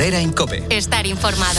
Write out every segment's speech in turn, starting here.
Herrera en COPE. Estar informado.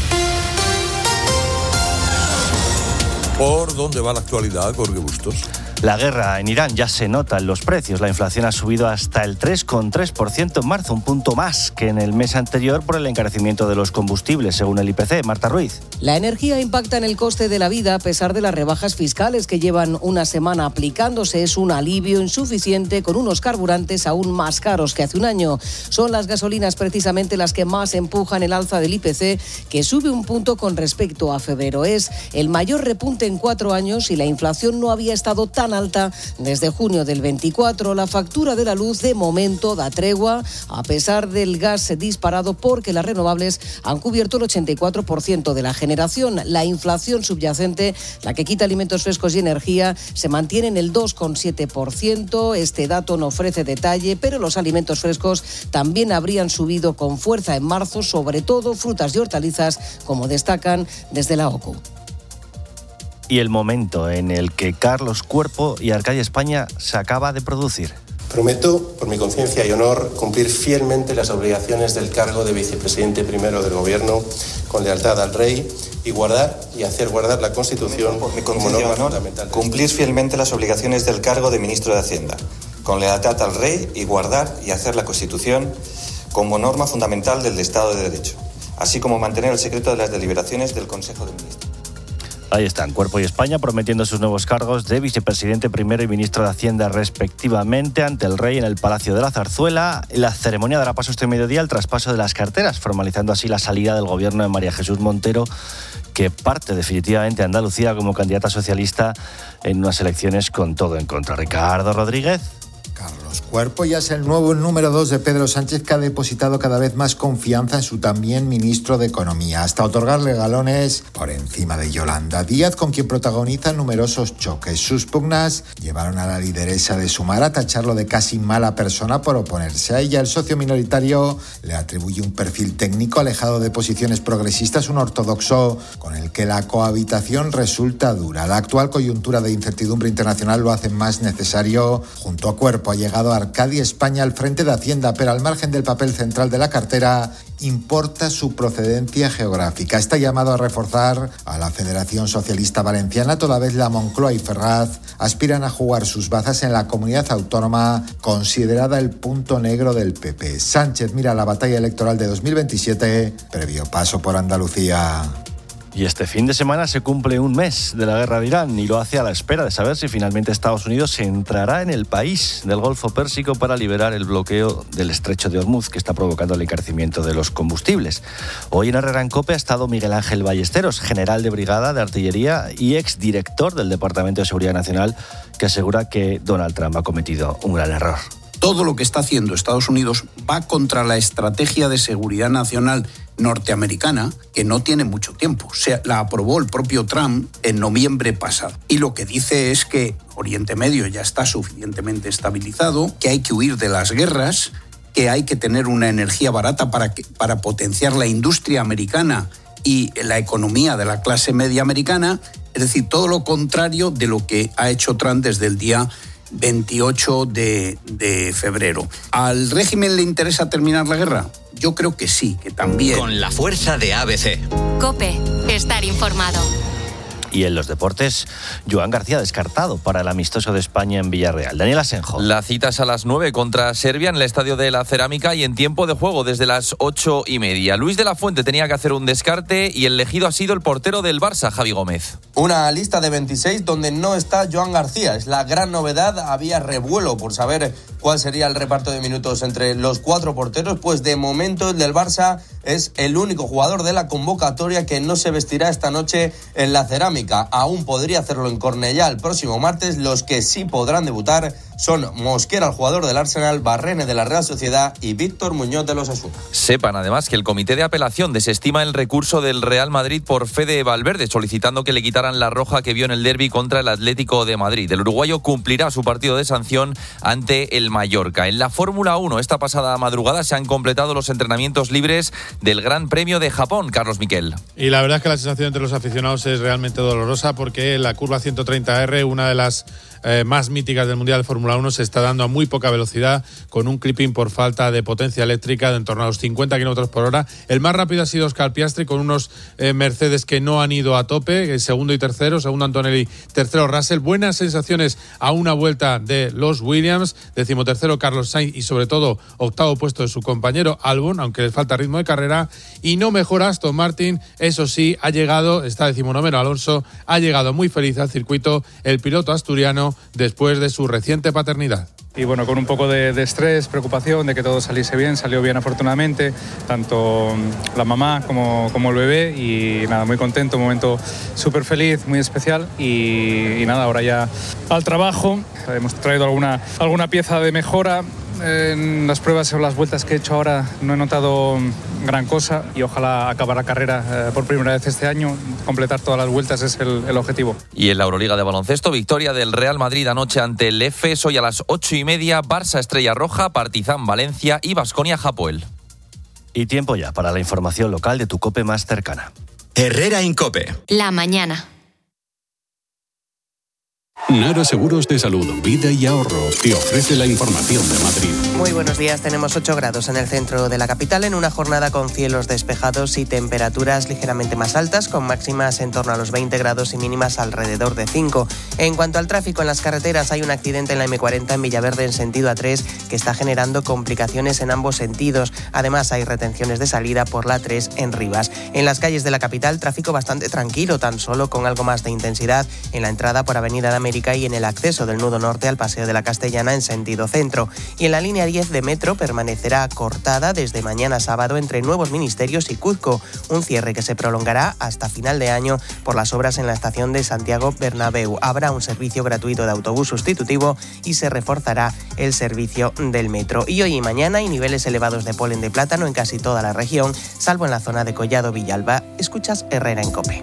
¿Por dónde va la actualidad, Jorge Bustos? La guerra en Irán ya se nota en los precios. La inflación ha subido hasta el 3,3% en marzo, un punto más que en el mes anterior por el encarecimiento de los combustibles, según el IPC. Marta Ruiz. La energía impacta en el coste de la vida a pesar de las rebajas fiscales que llevan una semana aplicándose. Es un alivio insuficiente con unos carburantes aún más caros que hace un año. Son las gasolinas precisamente las que más empujan el alza del IPC, que sube un punto con respecto a febrero. Es el mayor repunte en 4 años y la inflación no había estado tan alta desde junio del 24. La factura de la luz de momento da tregua a pesar del gas disparado porque las renovables han cubierto el 84% de la generación. La inflación subyacente, la que quita alimentos frescos y energía, se mantiene en el 2,7%. Este dato no ofrece detalle, pero los alimentos frescos también habrían subido con fuerza en marzo, sobre todo frutas y hortalizas, como destacan desde la OCU. Y el momento en el que Carlos Cuerpo y Arcadia España se acaba de producir. Prometo, por mi conciencia y honor, cumplir fielmente las obligaciones del cargo de vicepresidente primero del Gobierno con lealtad al Rey y guardar y hacer guardar la Constitución por mi conciencia y honor, cumplir fielmente las obligaciones del cargo de ministro de Hacienda con lealtad al Rey y guardar y hacer la Constitución como norma fundamental del Estado de Derecho, así como mantener el secreto de las deliberaciones del Consejo de Ministros. Ahí están, Cuerpo y España prometiendo sus nuevos cargos de vicepresidente primero y ministro de Hacienda respectivamente ante el Rey en el Palacio de la Zarzuela. La ceremonia dará paso este mediodía al traspaso de las carteras, formalizando así la salida del gobierno de María Jesús Montero, que parte definitivamente a Andalucía como candidata socialista en unas elecciones con todo en contra. Ricardo Rodríguez. Carlos Cuerpo ya es el nuevo número 2 de Pedro Sánchez, que ha depositado cada vez más confianza en su también ministro de Economía, hasta otorgarle galones por encima de Yolanda Díaz, con quien protagoniza numerosos choques. Sus pugnas llevaron a la lideresa de Sumar a tacharlo de casi mala persona por oponerse a ella. El socio minoritario le atribuye un perfil técnico alejado de posiciones progresistas, un ortodoxo con el que la cohabitación resulta dura. La actual coyuntura de incertidumbre internacional lo hace más necesario. Junto a Cuerpo ha llegado a Arcadia España al frente de Hacienda, pero al margen del papel central de la cartera, importa su procedencia geográfica. Está llamado a reforzar a la Federación Socialista Valenciana, toda vez la Moncloa y Ferraz aspiran a jugar sus bazas en la comunidad autónoma considerada el punto negro del PP. Sánchez mira la batalla electoral de 2027, previo paso por Andalucía. Y este fin de semana se cumple un mes de la guerra de Irán y lo hace a la espera de saber si finalmente Estados Unidos entrará en el país del Golfo Pérsico para liberar el bloqueo del estrecho de Hormuz, que está provocando el encarecimiento de los combustibles. Hoy en Herrera en COPE ha estado Miguel Ángel Ballesteros, general de brigada de artillería y exdirector del Departamento de Seguridad Nacional, que asegura que Donald Trump ha cometido un gran error. Todo lo que está haciendo Estados Unidos va contra la estrategia de seguridad nacional norteamericana, que no tiene mucho tiempo. La aprobó el propio Trump en noviembre pasado. Y lo que dice es que Oriente Medio ya está suficientemente estabilizado, que hay que huir de las guerras, que hay que tener una energía barata para potenciar la industria americana y la economía de la clase media americana. Es decir, todo lo contrario de lo que ha hecho Trump desde el día 28 de febrero. ¿Al régimen le interesa terminar la guerra? Yo creo que sí, que también. Con la fuerza de ABC. COPE. Estar informado. Y en los deportes, Joan García descartado para el amistoso de España en Villarreal. Daniel Asenjo. La cita es a las 9 contra Serbia en el Estadio de la Cerámica y en tiempo de juego desde las 8:30. Luis de la Fuente tenía que hacer un descarte y el elegido ha sido el portero del Barça, Javi Gómez. Una lista de 26 donde no está Joan García. Es la gran novedad. Había revuelo por saber cuál sería el reparto de minutos entre los 4 porteros. Pues de momento el del Barça es el único jugador de la convocatoria que no se vestirá esta noche en la Cerámica. Aún podría hacerlo en Cornellá el próximo martes. Los que sí podrán debutar son Mosquera, el jugador del Arsenal, Barrene de la Real Sociedad y Víctor Muñoz de los Osasuna. Sepan además que el Comité de Apelación desestima el recurso del Real Madrid por Fede Valverde, solicitando que le quitaran la roja que vio en el derbi contra el Atlético de Madrid. El uruguayo cumplirá su partido de sanción ante el Mallorca. En la Fórmula 1, esta pasada madrugada se han completado los entrenamientos libres del Gran Premio de Japón, Carlos Miquel. Y la verdad es que la sensación entre los aficionados es realmente dolorosa, porque la curva 130R, una de las más míticas del Mundial de Fórmula 1 se está dando a muy poca velocidad, con un clipping por falta de potencia eléctrica de en torno a los 50 km por hora. El más rápido ha sido Oscar Piastri, con unos Mercedes que no han ido a tope, segundo y tercero, segundo Antonelli, tercero Russell. Buenas sensaciones a una vuelta de los Williams, 13º Carlos Sainz y sobre todo octavo puesto de su compañero Albon, aunque les falta ritmo de carrera. Y no mejora Aston Martin, eso sí, ha llegado, está 19º Alonso, ha llegado muy feliz al circuito el piloto asturiano después de su reciente paternidad. Y bueno, con un poco de estrés, preocupación de que todo saliese bien, salió bien afortunadamente, tanto la mamá como el bebé, y nada, muy contento, un momento súper feliz, muy especial, y nada, ahora ya al trabajo. Hemos traído alguna pieza de mejora. En las pruebas o las vueltas que he hecho ahora no he notado gran cosa, y ojalá acabar la carrera por primera vez este año. Completar todas las vueltas es el objetivo. Y en la Euroliga de baloncesto, victoria del Real Madrid anoche ante el Efes. Hoy a las 8:30, Barça Estrella Roja, Partizan Valencia y Baskonia Hapoel. Y tiempo ya para la información local de tu COPE más cercana. Herrera Incope. La mañana. Nara Seguros de Salud, Vida y Ahorro te ofrece la información de Madrid. Muy buenos días, tenemos 8 grados en el centro de la capital en una jornada con cielos despejados y temperaturas ligeramente más altas, con máximas en torno a los 20 grados y mínimas alrededor de 5. En cuanto al tráfico en las carreteras, hay un accidente en la M40 en Villaverde en sentido A3 que está generando complicaciones en ambos sentidos. Además, hay retenciones de salida por la 3 en Rivas. En las calles de la capital, tráfico bastante tranquilo, tan solo con algo más de intensidad en la entrada por Avenida de América y en el acceso del nudo norte al Paseo de la Castellana en sentido centro. Y en la línea 10 de metro permanecerá cortada desde mañana sábado entre Nuevos Ministerios y Cuzco, un cierre que se prolongará hasta final de año por las obras en la estación de Santiago Bernabéu. Habrá un servicio gratuito de autobús sustitutivo y se reforzará el servicio del metro. Y hoy y mañana hay niveles elevados de polen de plátano en casi toda la región, salvo en la zona de Collado Villalba. Escuchas Herrera en COPE.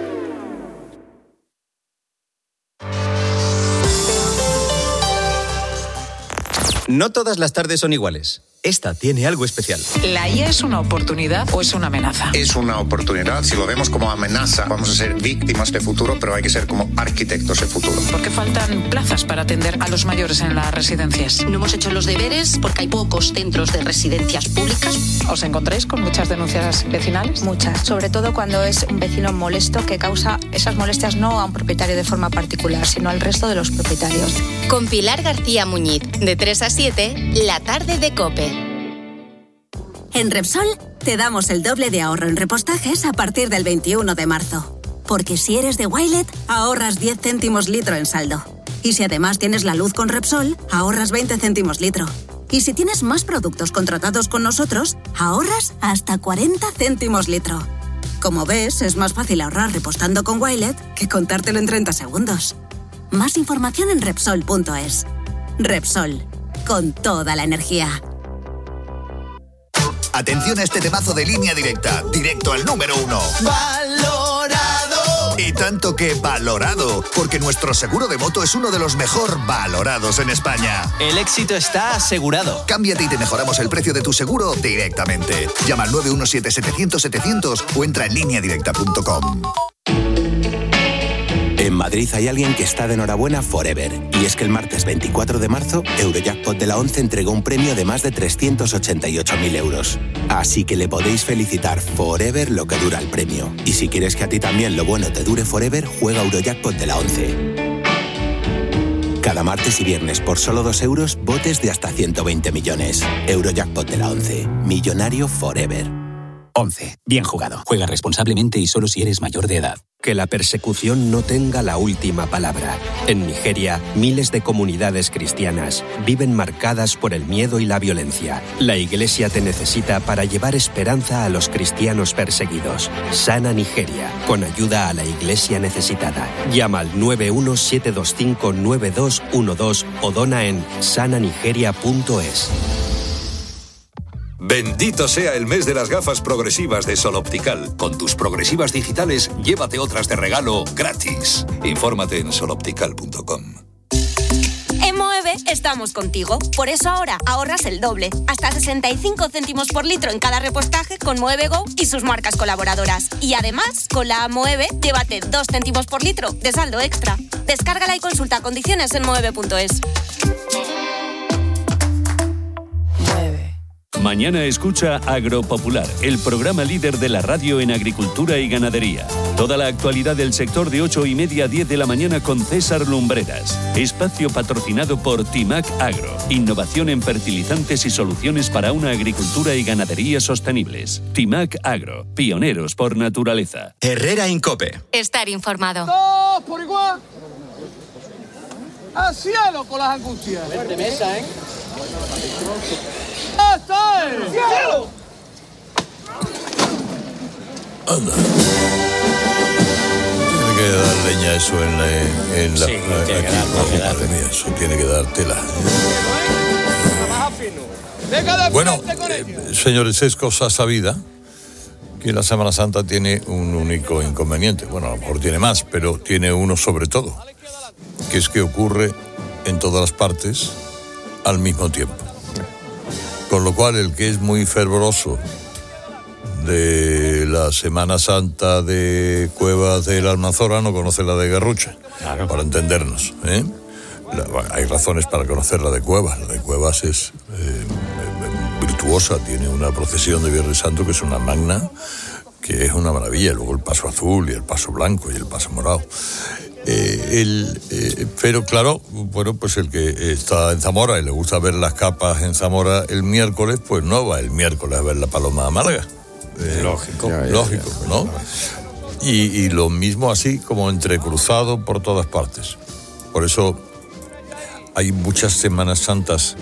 No todas las tardes son iguales. Esta tiene algo especial. ¿La IA es una oportunidad o es una amenaza? Es una oportunidad. Si lo vemos como amenaza, vamos a ser víctimas de futuro, pero hay que ser como arquitectos de futuro. ¿Por qué faltan plazas para atender a los mayores en las residencias? No hemos hecho los deberes porque hay pocos centros de residencias públicas. ¿Os encontráis con muchas denuncias vecinales? Muchas, sobre todo cuando es un vecino molesto que causa esas molestias no a un propietario de forma particular, sino al resto de los propietarios. Con Pilar García Muñiz, de 3 a 7, la tarde de COPE. En Repsol te damos el doble de ahorro en repostajes a partir del 21 de marzo. Porque si eres de Wilet, ahorras 10 céntimos litro en saldo. Y si además tienes la luz con Repsol, ahorras 20 céntimos litro. Y si tienes más productos contratados con nosotros, ahorras hasta 40 céntimos litro. Como ves, es más fácil ahorrar repostando con Wilet que contártelo en 30 segundos. Más información en Repsol.es. Repsol, con toda la energía. Atención a este temazo de Línea Directa, directo al número 1. ¡Valorado! Y tanto que valorado, porque nuestro seguro de moto es uno de los mejor valorados en España. El éxito está asegurado. Cámbiate y te mejoramos el precio de tu seguro directamente. Llama al 917-700-700 o entra en lineadirecta.com. En Madrid hay alguien que está de enhorabuena forever. Y es que el martes 24 de marzo, Eurojackpot de la 11 entregó un premio de más de 388.000 euros. Así que le podéis felicitar forever lo que dura el premio. Y si quieres que a ti también lo bueno te dure forever, juega Eurojackpot de la 11. Cada martes y viernes por solo 2 euros, botes de hasta 120 millones. Eurojackpot de la 11. Millonario forever. 11. Bien jugado. Juega responsablemente y solo si eres mayor de edad. Que la persecución no tenga la última palabra. En Nigeria, miles de comunidades cristianas viven marcadas por el miedo y la violencia. La Iglesia te necesita para llevar esperanza a los cristianos perseguidos. Sana Nigeria, con ayuda a la Iglesia necesitada. Llama al 917259212 o dona en sananigeria.es. Bendito sea el mes de las gafas progresivas de Sol Optical. Con tus progresivas digitales, llévate otras de regalo gratis. Infórmate en soloptical.com. En Moeve estamos contigo. Por eso ahora ahorras el doble. Hasta 65 céntimos por litro en cada repostaje con Moeve Go y sus marcas colaboradoras. Y además, con la Moeve, llévate 2 céntimos por litro de saldo extra. Descárgala y consulta condiciones en moeve.es. Mañana escucha Agropopular, el programa líder de la radio en agricultura y ganadería. Toda la actualidad del sector de 8:30 a 10 de la mañana con César Lumbreras. Espacio patrocinado por Timac Agro. Innovación en fertilizantes y soluciones para una agricultura y ganadería sostenibles. Timac Agro, pioneros por naturaleza. Herrera Incope. Estar informado. ¡Todos por igual! ¡Al cielo con las angustias! Verte mesa, ¿eh? ¡Hasta el cielo! Anda. Tiene que dar leña a eso en la... Sí, tiene que dar, madre mía, eso tiene que dar tela. Bueno, señores, es cosa sabida que la Semana Santa tiene un único inconveniente. Bueno, a lo mejor tiene más, pero tiene uno sobre todo, que es que ocurre en todas las partes al mismo tiempo. Con lo cual, el que es muy fervoroso de la Semana Santa de Cuevas del Almanzora no conoce la de Garrucha, claro, para entendernos, ¿eh? Hay razones para conocer la de Cuevas. La de Cuevas es virtuosa, tiene una procesión de Viernes Santo que es una magna, que es una maravilla. Luego el paso azul y el paso blanco y el paso morado. Pero claro, bueno, pues el que está en Zamora y le gusta ver las capas en Zamora el miércoles, pues no va el miércoles a ver la paloma amarga. Lógico, ¿no? Y lo mismo así como entrecruzado por todas partes. Por eso hay muchas Semanas Santas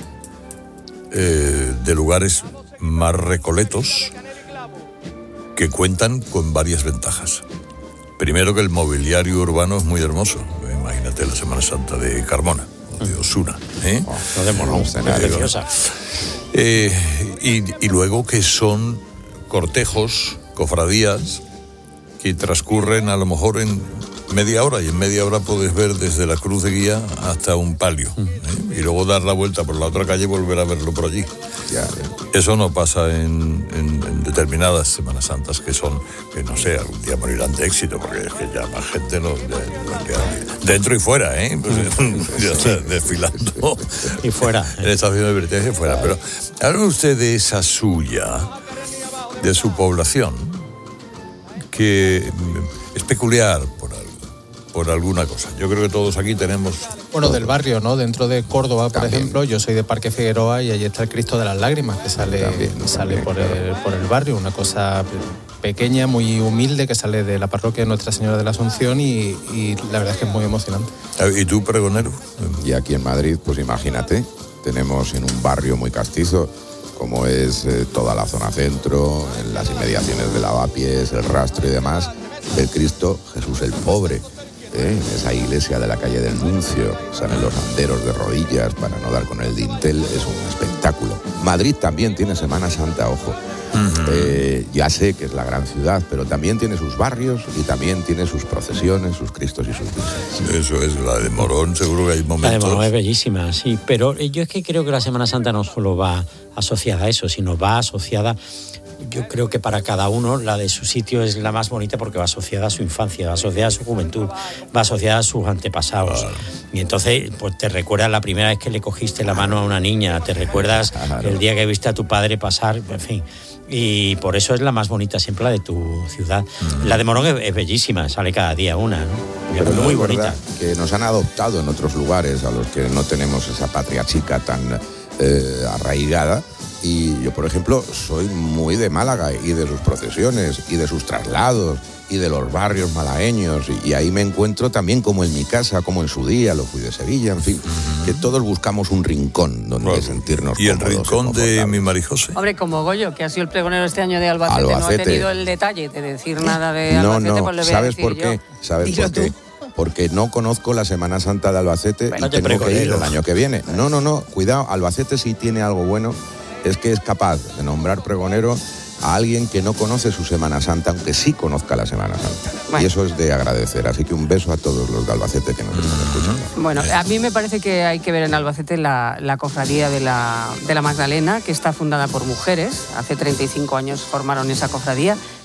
de lugares más recoletos que cuentan con varias ventajas. Primero, que el mobiliario urbano es muy hermoso. Imagínate la Semana Santa de Carmona o de Osuna, ¿eh? No de Morón, preciosa. Y luego que son cortejos, cofradías, que transcurren a lo mejor en media hora, y en media hora puedes ver desde la cruz de guía hasta un palio, ¿eh? Y luego dar la vuelta por la otra calle y volver a verlo por allí. Eso no pasa en determinadas Semanas Santas que no sé, algún día morirán de éxito, porque es que ya más gente dentro y fuera, ¿eh? Pues, desfilando y fuera en la estación de Verteje y fuera. Pero habla usted de esa suya, de su población, que es peculiar por alguna cosa. Yo creo que todos aquí tenemos... Bueno, del barrio, ¿no? Dentro de Córdoba, por ejemplo, yo soy de Parque Figueroa y allí está el Cristo de las Lágrimas, que sale por el barrio, una cosa pequeña, muy humilde, que sale de la parroquia de Nuestra Señora de la Asunción y la verdad es que es muy emocionante. ¿Y tú, pregonero? Y aquí en Madrid, pues imagínate, tenemos en un barrio muy castizo, como es toda la zona centro, en las inmediaciones de Lavapiés, el Rastro y demás, el Cristo Jesús el Pobre. En esa iglesia de la calle del Nuncio salen los anderos de rodillas para no dar con el dintel, es un espectáculo. Madrid también tiene Semana Santa, ojo. Ya sé que es la gran ciudad, pero también tiene sus barrios y también tiene sus procesiones, sus cristos y sus misas. Eso es, la de Morón, seguro que hay momentos... La de Morón es bellísima, sí, pero yo es que creo que la Semana Santa no solo va asociada a eso, sino va asociada... Yo creo que para cada uno la de su sitio es la más bonita porque va asociada a su infancia, va asociada a su juventud, va asociada a sus antepasados. Claro. Y entonces pues te recuerdas la primera vez que le cogiste la mano a una niña, te recuerdas el día que viste a tu padre pasar, en fin. Y por eso es la más bonita siempre, la de tu ciudad. La de Morón es bellísima, sale cada día una, ¿no? Pero muy bonita. Que nos han adoptado en otros lugares a los que no tenemos esa patria chica tan arraigada. Y yo, por ejemplo, soy muy de Málaga y de sus procesiones y de sus traslados y de los barrios malagueños, y ahí me encuentro también, como en mi casa, como en su día, lo fui de Sevilla, en fin, que todos buscamos un rincón donde sentirnos cómodos. ¿Y el rincón de mi Marijose? Hombre, como Goyo, que ha sido el pregonero este año de Albacete, no ha tenido el detalle de decir nada de Albacete, pues le voy a decir ¿Sabes por qué? ¿Sabes por qué? Porque no conozco la Semana Santa de Albacete y tengo que ir el año que viene. No, cuidado, Albacete sí tiene algo bueno, es que es capaz de nombrar pregonero a alguien que no conoce su Semana Santa, aunque sí conozca la Semana Santa. Bueno. Y eso es de agradecer. Así que un beso a todos los de Albacete que nos están escuchando. Bueno, a mí me parece que hay que ver en Albacete la cofradía de la Magdalena, que está fundada por mujeres. Hace 35 años formaron esa cofradía.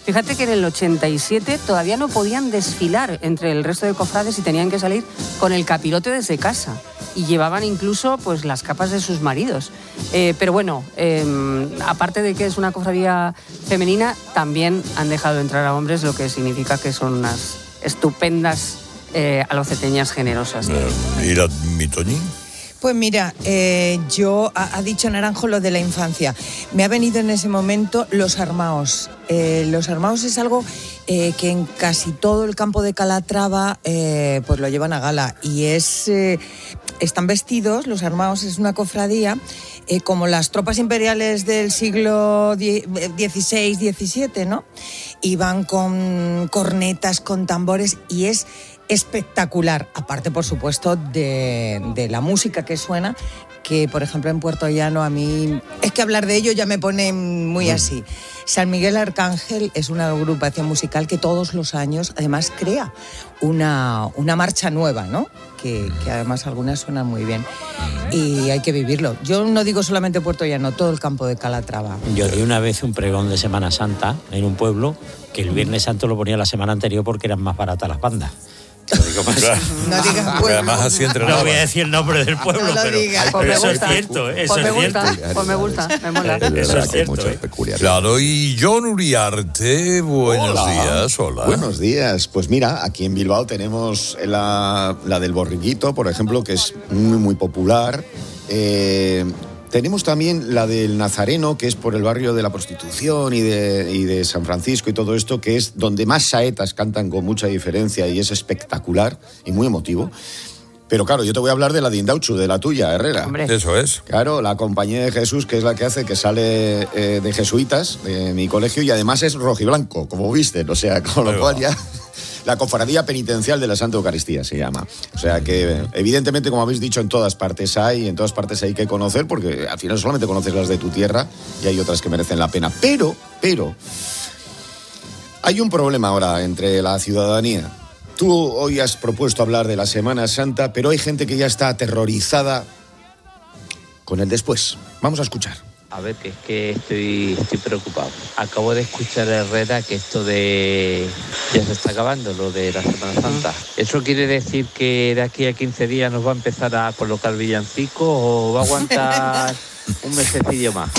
Fíjate que en el 87 todavía no podían desfilar entre el resto de cofrades y tenían que salir con el capirote desde casa. Y llevaban incluso pues las capas de sus maridos. Pero bueno, aparte de que es una cofradía femenina, también han dejado entrar a hombres, lo que significa que son unas estupendas albaceteñas generosas. ¿Y la Mitoñín? Pues mira, yo ha dicho Naranjo lo de la infancia. Me ha venido en ese momento los armaos. Los armaos es algo que en casi todo el campo de Calatrava pues lo llevan a gala. Y están vestidos, los armaos es una cofradía, como las tropas imperiales del siglo XVI, XVII, ¿no? Y van con cornetas, con tambores, y es espectacular, aparte por supuesto de la música que suena, que por ejemplo en Puerto Llano a mí, es que hablar de ello ya me pone muy así. San Miguel Arcángel es una agrupación musical que todos los años además crea una marcha nueva, ¿no? Que además algunas suenan muy bien y hay que vivirlo. Yo no digo solamente Puerto Llano, todo el campo de Calatrava. Yo di una vez un pregón de Semana Santa en un pueblo que el Viernes Santo lo ponía la semana anterior porque eran más baratas las bandas. Lo digo más. No digas pueblo. Además así no voy a decir el nombre del pueblo, pero eso es cierto. Eso es cierto. Pues me gusta, me mola. Eso es cierto. Claro, y Jon Uriarte, buenos días. Hola. Buenos días. Pues mira, aquí en Bilbao tenemos la del borriquito, por ejemplo, que es muy, muy popular. Tenemos también la del Nazareno, que es por el barrio de la prostitución y de San Francisco y todo esto, que es donde más saetas cantan con mucha diferencia y es espectacular y muy emotivo. Pero claro, yo te voy a hablar de la de Indauchu, de la tuya, Herrera. Hombre. Eso es. Claro, la Compañía de Jesús, que es la que hace que sale de jesuitas, de mi colegio, y además es rojiblanco, como visten, o sea, con lo cual ya... La Cofradía Penitencial de la Santa Eucaristía se llama. O sea que, evidentemente, como habéis dicho, en todas partes hay que conocer, porque al final solamente conoces las de tu tierra y hay otras que merecen la pena. Pero, hay un problema ahora entre la ciudadanía. Tú hoy has propuesto hablar de la Semana Santa, pero hay gente que ya está aterrorizada con el después. Vamos a escuchar. A ver, que es que estoy preocupado. Acabo de escuchar a Herrera que esto de... ya se está acabando, lo de la Semana Santa. ¿Eso quiere decir que de aquí a 15 días nos va a empezar a colocar villancicos o va a aguantar un mesecillo más?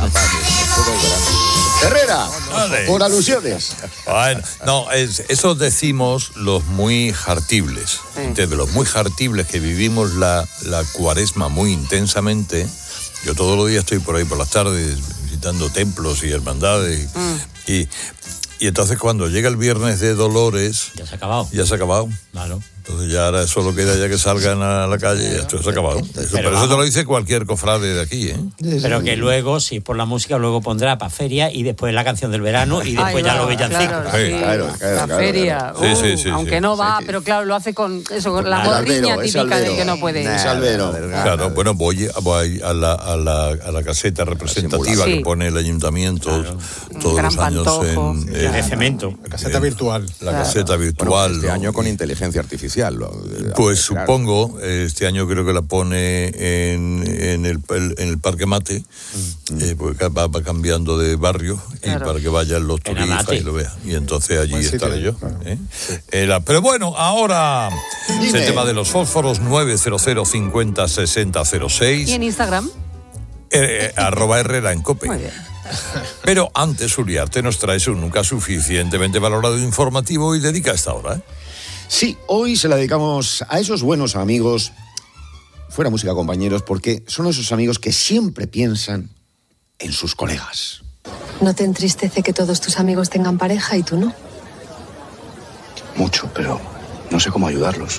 Herrera, por alusiones. Bueno, no, eso decimos los muy jartibles. De los muy jartibles que vivimos la cuaresma muy intensamente. Yo todos los días estoy por ahí por las tardes visitando templos y hermandades y entonces cuando llega el viernes de Dolores... Ya se ha acabado. Ya se ha acabado. Claro. Entonces ya ahora solo queda ya que salgan a la calle y esto se ha acabado. Pero eso te lo dice cualquier cofrade de aquí, ¿eh? Pero que luego, si por la música, luego pondrá para feria y después la canción del verano y después ya lo villancicos. Claro, la feria. Sí, aunque no va, pero claro, lo hace con eso, con la morriña típica del que no puede. Es albero. Claro, bueno, voy a la caseta representativa que pone el ayuntamiento todos los años de cemento. La caseta virtual. La caseta virtual. Este año con inteligencia artificial. Pues supongo, este año creo que la pone en el Parque Mate, porque va cambiando de barrio y para que vayan los turistas y lo vean. Y entonces allí estaré yo. Pero bueno, ahora el tema de los fósforos, 900 50 60 06. ¿Y en Instagram? @Herrera en Cope. Muy bien. Pero antes, Uriarte, nos traes un nunca suficientemente valorado informativo y dedica esta hora, Sí, hoy se la dedicamos a esos buenos amigos, fuera música compañeros, porque son esos amigos que siempre piensan en sus colegas. ¿No te entristece que todos tus amigos tengan pareja y tú no? Mucho, pero no sé cómo ayudarlos.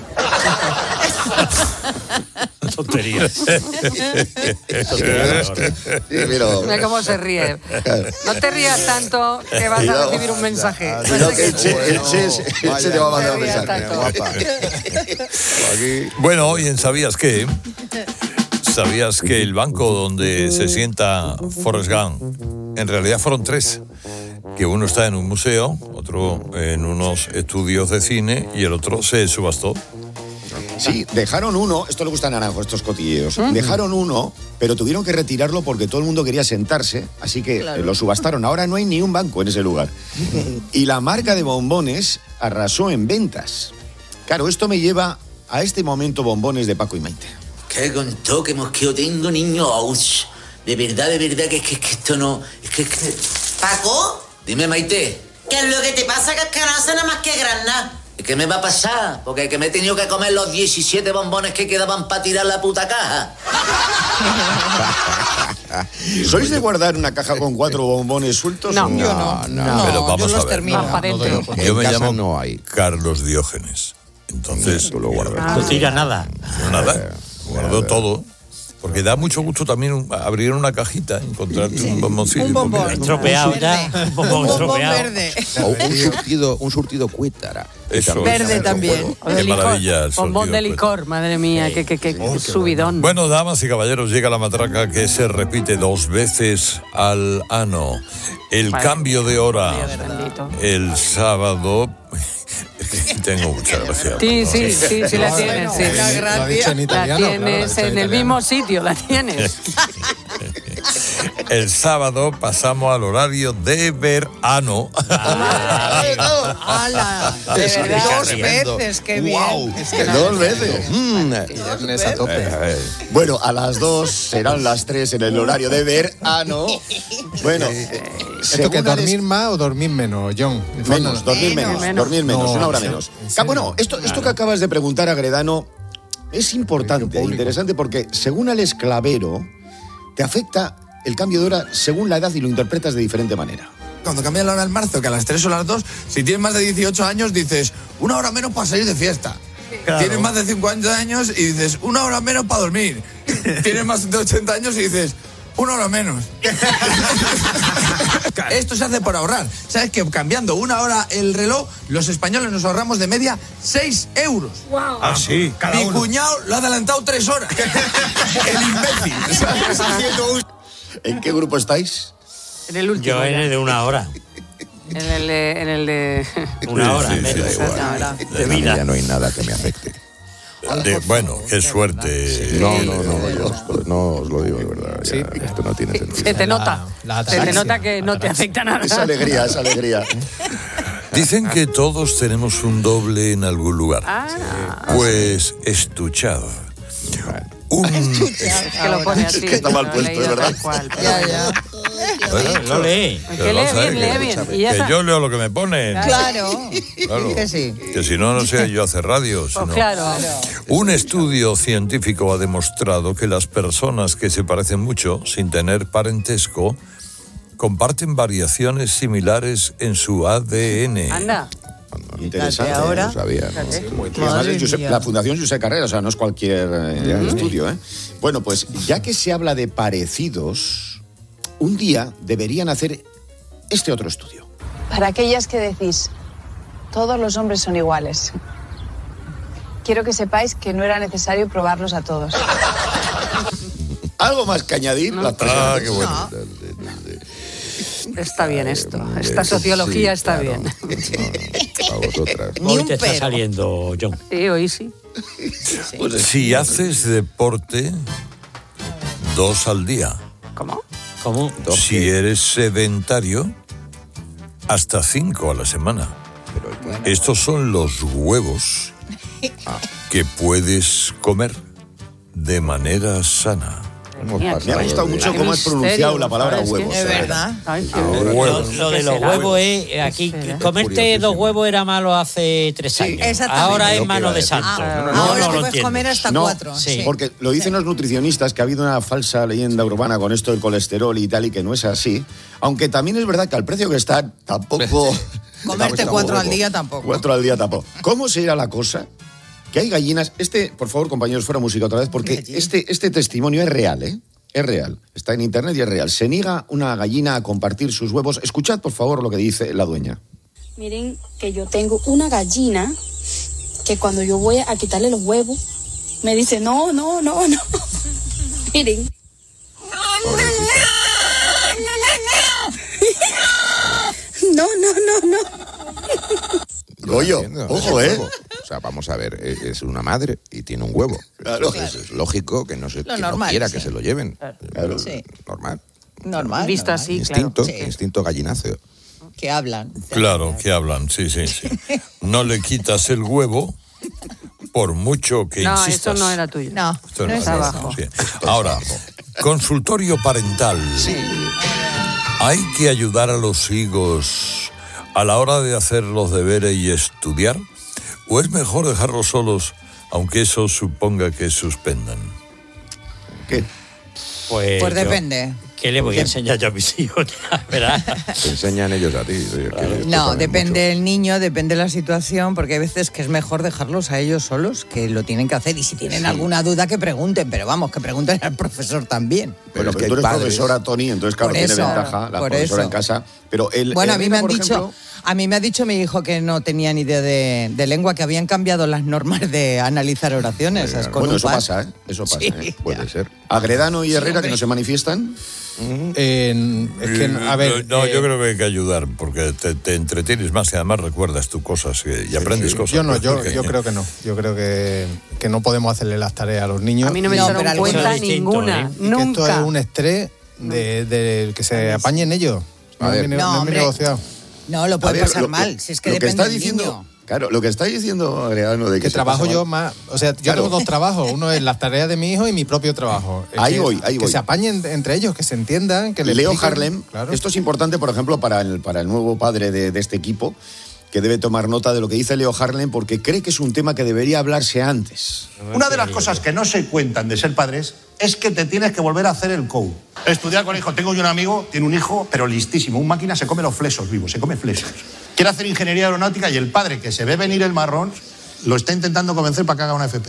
Tonterías. Mira cómo se ríe. No te rías tanto que vas a recibir un mensaje. El Che te va a mandar un mensaje. Bueno, oye, ¿sabías qué? ¿Sabías que el banco donde se sienta Forrest Gump, en realidad fueron 3? Que uno está en un museo, otro en unos estudios de cine y el otro se subastó. Sí, dejaron uno, esto le gusta a Naranjo, estos cotilleos. Dejaron uno, pero tuvieron que retirarlo porque todo el mundo quería sentarse, así que lo subastaron. Ahora no hay ni un banco en ese lugar. Y la marca de bombones arrasó en ventas. Claro, esto me lleva a este momento bombones de Paco y Maite. ¿Qué contó? ¿Qué mosqueo tengo, niño? Ouch. De verdad, que esto no... ¿Paco? Dime, Maite. ¿Qué es lo que te pasa? Que es que no hace nada más que granada. ¿Qué me va a pasar? Porque que me he tenido que comer los 17 bombones que quedaban para tirar la puta caja. ¿Sois de guardar una caja con 4 bombones sueltos? No, yo no. Pero vamos yo a los ver. termino. Yo me llamo Carlos Diógenes. Entonces tú lo guardas. No tira nada. Nada. Guardo todo. Porque da mucho gusto también abrir una cajita, encontrarte un bomboncillo. Un bombón. Estropeado ya. Un bombón estropeado. Verde. O un surtido cuétara. Eso. Verde también. Qué maravilla el Bombón de licor, madre mía, qué subidón. Bueno, damas y caballeros, llega la matraca que se repite 2 veces al ano. El cambio de hora. El sábado... Tengo mucha gracia. Sí, la tienes. Sí. Lo ha dicho en italiano. La tienes en el mismo sitio, la tienes. El sábado pasamos al horario de verano. ¡Hala! De verdad, 2 veces, qué bien. ¡Wow! 2 veces. Viernes a tope. Bueno, a las 2 serán las 3 en el horario de verano. Bueno, ¿esto que dormir más o dormir menos, John? Dormir menos, una hora menos. Bueno, esto que acabas de preguntar, Agredano, es importante, interesante, porque según el esclavero, te afecta el cambio de hora según la edad y lo interpretas de diferente manera. Cuando cambia la hora en marzo, que a las 3 o las 2, si tienes más de 18 años, dices, 1 hora menos para salir de fiesta. Claro. Tienes más de 50 años y dices, 1 hora menos para dormir. Tienes más de 80 años y dices, 1 hora menos. Esto se hace por ahorrar. ¿Sabes que cambiando 1 hora el reloj, los españoles nos ahorramos de media 6 euros? Wow. Ah, sí. Mi cuñado lo ha adelantado 3 horas. El imbécil. ¿En qué grupo estáis? En el último. Yo en el de 1 hora. En el de... 1 hora, menos. De vida. Ya no hay nada que me afecte. Bueno, qué suerte. No os lo digo de verdad. Esto no tiene sentido. Se te nota. Se te nota que no te afecta nada. Esa alegría. Dicen que todos tenemos un doble en algún lugar. Pues estuchado. Es que lo pone así. Es que está mal puesto, de verdad. Ya. Lo lee. Que lee bien. Y ya está. Que yo leo lo que me pone. Claro. Que sí. Que si no, no sé yo hacer radio. Pues claro. Un estudio científico ha demostrado que las personas que se parecen mucho, sin tener parentesco, comparten variaciones similares en su ADN. Anda. Interesante. Ahora. No sabía. Además, la Fundación Josep Carrera, o sea, no es cualquier estudio, ¿eh? Bueno, pues ya que se habla de parecidos, un día deberían hacer este otro estudio. Para aquellas que decís, todos los hombres son iguales, quiero que sepáis que no era necesario probarlos a todos. ¿Algo más que añadir? Qué bueno. Está bien esto. Esta sociología está bien. A vosotras. Hoy te está saliendo, John. Sí, hoy sí. Pues si haces deporte, 2 al día. ¿Cómo? Si eres sedentario, hasta 5 a la semana. Estos son los huevos que puedes comer de manera sana. Me ha gustado mucho cómo has pronunciado la palabra huevos. Es verdad. Lo de los huevos es aquí. Comerte 2 huevos era malo hace 3 años. Exactamente. Ahora es mano de santo. Ahora te puedes comer hasta 4. Sí. Porque lo dicen los nutricionistas, que ha habido una falsa leyenda urbana con esto del colesterol y tal, y que no es así. Aunque también es verdad que al precio que está, tampoco... Comerte 4 al día tampoco. 4 al día tampoco. ¿Cómo se irá la cosa? Que hay gallinas... Por favor, compañeros, fuera música otra vez, porque este testimonio es real, ¿eh? Es real. Está en internet y es real. Se niega una gallina a compartir sus huevos. Escuchad, por favor, lo que dice la dueña. Miren que yo tengo una gallina que cuando yo voy a quitarle los huevos, me dice, no. Miren. No. Goyo, ojo, ¿eh? O sea, vamos a ver, es una madre y tiene un huevo. Claro. Entonces, es lógico que no normal, quiera sí. que se lo lleven. Claro. Sí. Normal. Visto así, Instinto, claro. instinto gallináceo. Que hablan. Claro, que hablan, sí. No le quitas el huevo por mucho que No, insistas. esto no era tuyo. No, Esto no es era eso. sí. Ahora, consultorio parental. Sí. ¿Hay que ayudar a los hijos a la hora de hacer los deberes y estudiar? ¿O es mejor dejarlos solos, aunque eso suponga que suspendan? ¿Qué? Pues depende. ¿Qué le voy a enseñar yo a mis hijos? ¿Verdad? Te enseñan ellos a ti. No, depende del niño, depende de la situación, porque hay veces que es mejor dejarlos a ellos solos, que lo tienen que hacer, y si tienen alguna duda que pregunten, pero vamos, que pregunten al profesor también. Bueno, pero tú eres profesora, Tony, entonces claro, Por tiene eso, ventaja la por profesora eso. en casa. Pero Bueno, a mí me han por dicho, ejemplo, a mí me ha dicho mi hijo que no tenía ni idea de lengua, que habían cambiado las normas de analizar oraciones. ¿sabes? Con bueno, un eso par. pasa, ¿eh? Eso pasa, Sí, ¿eh? Puede ser. Agredano y Herrera, hombre. que no se manifiestan. Es que, a ver... No, yo creo que hay que ayudar, porque te entretienes más y además recuerdas tú cosas y aprendes cosas. Yo no, yo creo que no. Yo creo que no podemos hacerle las tareas a los niños. A mí no me echaron pero cuenta eso es ninguna, Y que nunca. esto es un estrés de que se apañen ellos. A ver. No, No, es mi hombre. negociado. No, lo A puede ver, pasar mal, si es que depende está del diciendo, niño. claro, lo que está diciendo Agredano de que Que se trabajo pasa yo mal. más... O sea, yo Claro. tengo dos trabajos. Uno es las tareas de mi hijo y mi propio trabajo. Es Ahí que- voy. Que se apañen entre ellos, que se entiendan, que le Leo expliquen. Harlem, Claro. esto es importante, por ejemplo, para el nuevo padre de este equipo, que debe tomar nota de lo que dice Leo Harlem, porque cree que es un tema que debería hablarse antes. Una de las cosas que no se cuentan de ser padres es que te tienes que volver a hacer el COU. Estudiar con hijos. Tengo yo un amigo, tiene un hijo, pero listísimo. Un máquina se come los flesos vivos, se come flesos. Quiere hacer ingeniería aeronáutica y el padre, que se ve venir el marrón, lo está intentando convencer para que haga una FP.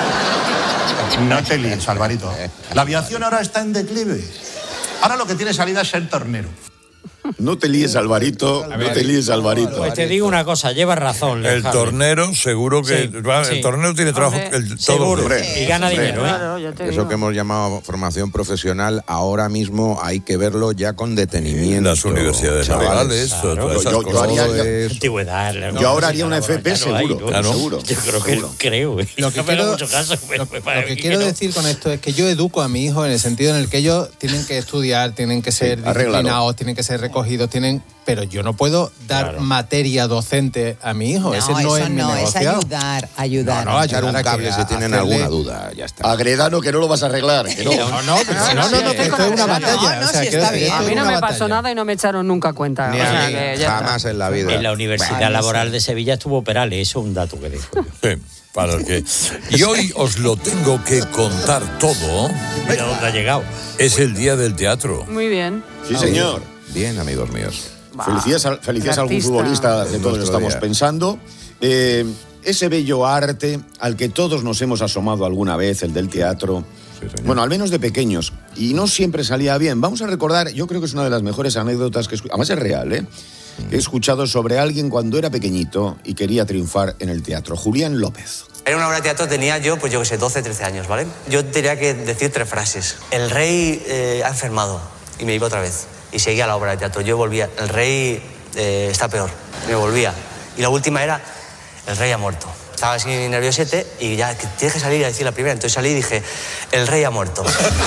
No te líes, Alvarito. La aviación ahora está en declive. Ahora lo que tiene salida es ser tornero. No te líes, Alvarito, no te líes, Alvarito. Pues te digo una cosa, llevas razón. El Harlem. tornero, seguro que. Sí, El sí. tornero tiene trabajo. Seguro. Todo. Y gana dinero, ¿eh? Claro, ya te Eso digo. que hemos llamado formación profesional, ahora mismo hay que verlo ya con detenimiento. Las universidades chavales. legales, todas esas Yo cosas. haría- Todo es- Antigüedad. Yo ahora haría una FP Ya no hay, seguro, ¿no? Claro. seguro. Yo creo que seguro. creo. Lo que No me haga quiero- mucho caso, pero me Lo parece que quiero no. decir con esto es que yo educo a mi hijo en el sentido en el que ellos tienen que estudiar, tienen que ser arréglalo. disciplinados, tienen que ser recogidos, pero yo no puedo dar materia docente a mi hijo. Ese no es mi es negociado. ayudar. No, Echar un ayudar a cable que- si a tienen hacerle- alguna duda, ya está. Agredano, que no lo vas a arreglar. Que no. No, esto es una batalla. no, o sea, sí, quiero está decir, bien. esto A es mí no una me pasó batalla. nada y no me echaron nunca cuenta. Ni O sea, a mí, que ya jamás está. en la vida. En la Universidad Laboral de Sevilla estuvo Perales, eso es un dato que dijo. Sí, para que. Y hoy os lo tengo que contar todo. Mira dónde ha llegado. Es el día del teatro. Muy bien. Sí, señor. Bien, amigos míos. Felicidades a algún artista. futbolista que todos Nuestro estamos día. pensando. Ese bello arte al que todos nos hemos asomado alguna vez, el del teatro. Bueno, al menos de pequeños. Y no siempre salía bien. Vamos a recordar, yo creo que es una de las mejores anécdotas que además es real, ¿eh? Que he escuchado sobre alguien cuando era pequeñito y quería triunfar en el teatro. Julián López. Era una obra de teatro, tenía yo, pues yo qué sé, 12, 13 años, ¿vale? Yo tenía que decir 3 frases. El rey ha enfermado y me iba otra vez. Y seguía la obra de teatro. Yo volvía, el rey está peor. Me volvía. Y la última era, el rey ha muerto. Estaba así nerviosete y ya, que tienes que salir a decir la primera. Entonces salí y dije, el rey ha muerto.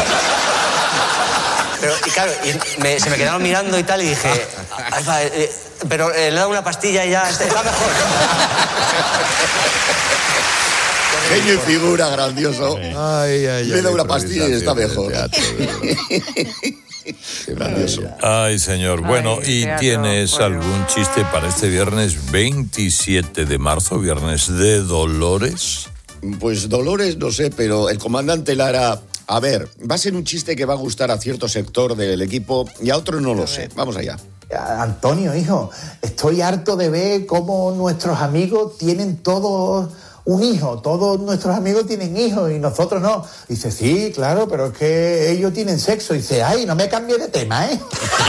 Pero, y claro, se me quedaron mirando y tal y dije, "Ay, va, pero le he dado una pastilla y ya está mejor. Genio y figura, grandioso. Le da una pastilla y está mejor. Grandioso. Ay, señor. Bueno, ¿y teatro, tienes algún chiste para este viernes 27 de marzo, viernes de Dolores? Pues Dolores, no sé, pero el comandante Lara, a ver, va a ser un chiste que va a gustar a cierto sector del equipo y a otro no lo sé. Vamos allá. Antonio, hijo, estoy harto de ver cómo nuestros amigos tienen todos un hijo. Todos nuestros amigos tienen hijos y nosotros no. Dice, sí, claro, pero es que ellos tienen sexo. Dice, ay, no me cambie de tema, ¿eh?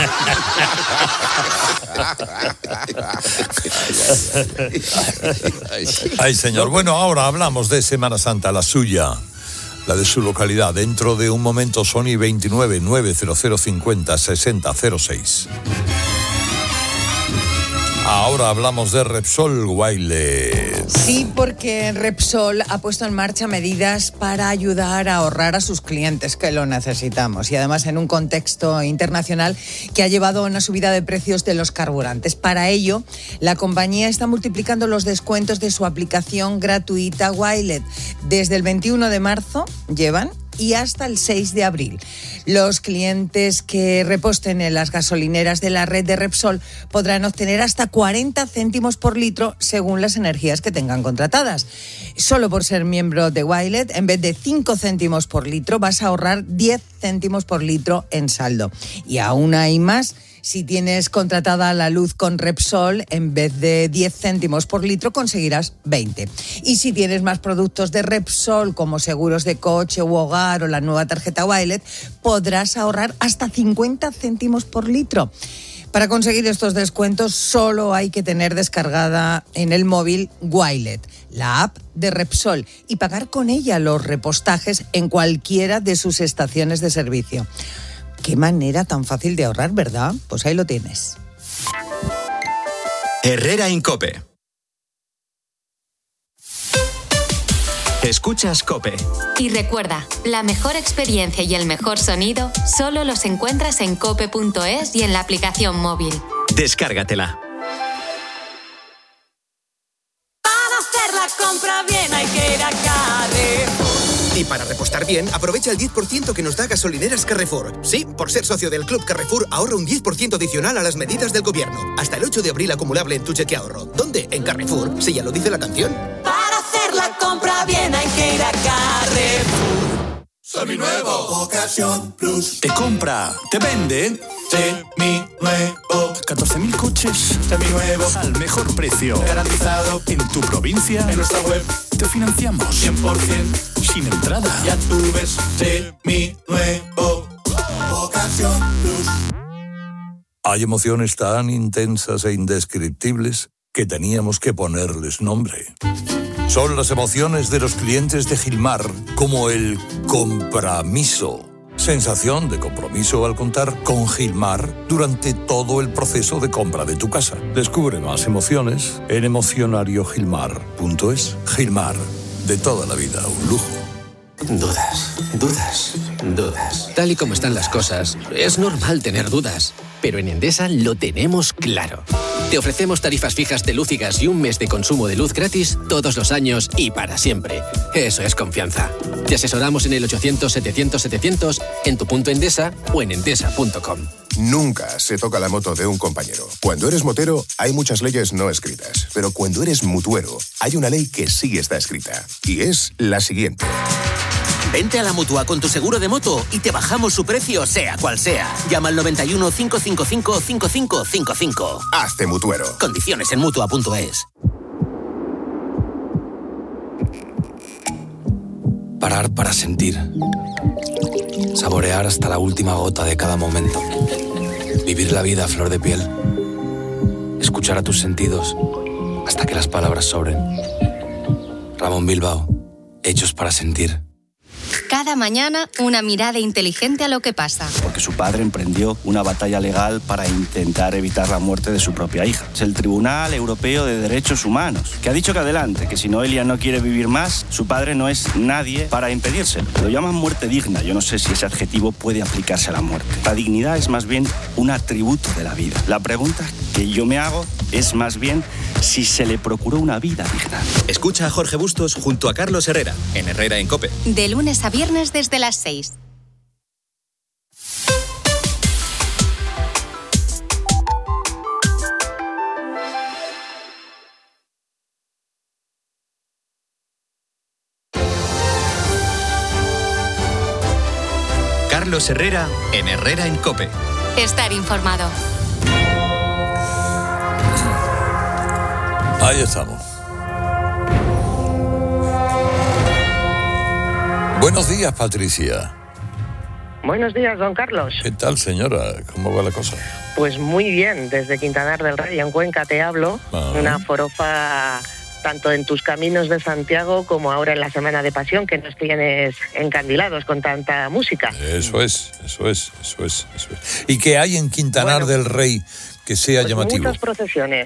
Ay, señor. Bueno, ahora hablamos de Semana Santa, la suya, la de su localidad. Dentro de un momento, Sony 29 900 50 60 06. Ahora hablamos de Repsol Wireless. Sí, porque Repsol ha puesto en marcha medidas para ayudar a ahorrar a sus clientes, que lo necesitamos. Y además en un contexto internacional que ha llevado a una subida de precios de los carburantes. Para ello, la compañía está multiplicando los descuentos de su aplicación gratuita Wireless. Desde el 21 de marzo llevan y hasta el 6 de abril. Los clientes que reposten en las gasolineras de la red de Repsol podrán obtener hasta 40 céntimos por litro según las energías que tengan contratadas. Solo por ser miembro de Wireless, en vez de 5 céntimos por litro, vas a ahorrar 10 céntimos por litro en saldo. Y aún hay más. Si tienes contratada la luz con Repsol, en vez de 10 céntimos por litro, conseguirás 20. Y si tienes más productos de Repsol, como seguros de coche u hogar o la nueva tarjeta Wireless, podrás ahorrar hasta 50 céntimos por litro. Para conseguir estos descuentos, solo hay que tener descargada en el móvil Wireless, la app de Repsol, y pagar con ella los repostajes en cualquiera de sus estaciones de servicio. Qué manera tan fácil de ahorrar, ¿verdad? Pues ahí lo tienes. Herrera en COPE. Escuchas COPE. Y recuerda, la mejor experiencia y el mejor sonido solo los encuentras en cope.es y en la aplicación móvil. Descárgatela. Para hacer la compra bien hay que ir a Carrefour. Y para repostar bien, aprovecha el 10% que nos da Gasolineras Carrefour. Sí, por ser socio del Club Carrefour, ahorra un 10% adicional a las medidas del gobierno. Hasta el 8 de abril acumulable en tu cheque ahorro. ¿Dónde? En Carrefour, si ya lo dice la canción. Para hacer la compra bien hay que ir a Carrefour. Seminuevo. Ocasión Plus. Te compra, te vende. Seminuevo. 14.000 coches. Seminuevos. Al mejor precio. Garantizado. En tu provincia. En nuestra web. Te financiamos. 100%. Sin entrada. Ya tú ves. Seminuevo. Ocasión Plus. Hay emociones tan intensas e indescriptibles que teníamos que ponerles nombre. Son las emociones de los clientes de Gilmar, como el compromiso. Sensación de compromiso al contar con Gilmar durante todo el proceso de compra de tu casa. Descubre más emociones en emocionariogilmar.es. Gilmar, de toda la vida, un lujo. Dudas. Tal y como están las cosas, es normal tener dudas. Pero en Endesa lo tenemos claro. Te ofrecemos tarifas fijas de luz y gas y un mes de consumo de luz gratis todos los años y para siempre. Eso es confianza. Te asesoramos en el 800-700-700, en tu punto Endesa o en endesa.com. Nunca se toca la moto de un compañero. Cuando eres motero, hay muchas leyes no escritas. Pero cuando eres mutuero, hay una ley que sí está escrita. Y es la siguiente. Vente a la Mutua con tu seguro de moto y te bajamos su precio, sea cual sea. Llama al 91 555 5555. Hazte mutuero. Condiciones en Mutua.es. Parar para sentir. Saborear hasta la última gota de cada momento. Vivir la vida a flor de piel. Escuchar a tus sentidos hasta que las palabras sobren. Ramón Bilbao, hechos para sentir. Cada mañana, una mirada inteligente a lo que pasa. Porque su padre emprendió una batalla legal para intentar evitar la muerte de su propia hija. Es el Tribunal Europeo de Derechos Humanos, que ha dicho que adelante, que si Noelia no quiere vivir más, su padre no es nadie para impedírselo. Lo llaman muerte digna. Yo no sé si ese adjetivo puede aplicarse a la muerte. La dignidad es más bien un atributo de la vida. La pregunta que yo me hago es más bien si se le procuró una vida digna. Escucha a Jorge Bustos junto a Carlos Herrera, en Herrera en COPE. De lunes a viernes desde las 6. Carlos Herrera, en Herrera en COPE. Estar informado. Ahí estamos. Buenos días, Patricia. Buenos días, don Carlos. ¿Qué tal, señora? ¿Cómo va la cosa? Pues muy bien, desde Quintanar del Rey, en Cuenca, te hablo. Una forofa tanto en tus caminos de Santiago como ahora en la Semana de Pasión, que nos tienes encandilados con tanta música. Eso es. ¿Y qué hay en Quintanar del Rey que sea pues llamativo? Muchas procesiones.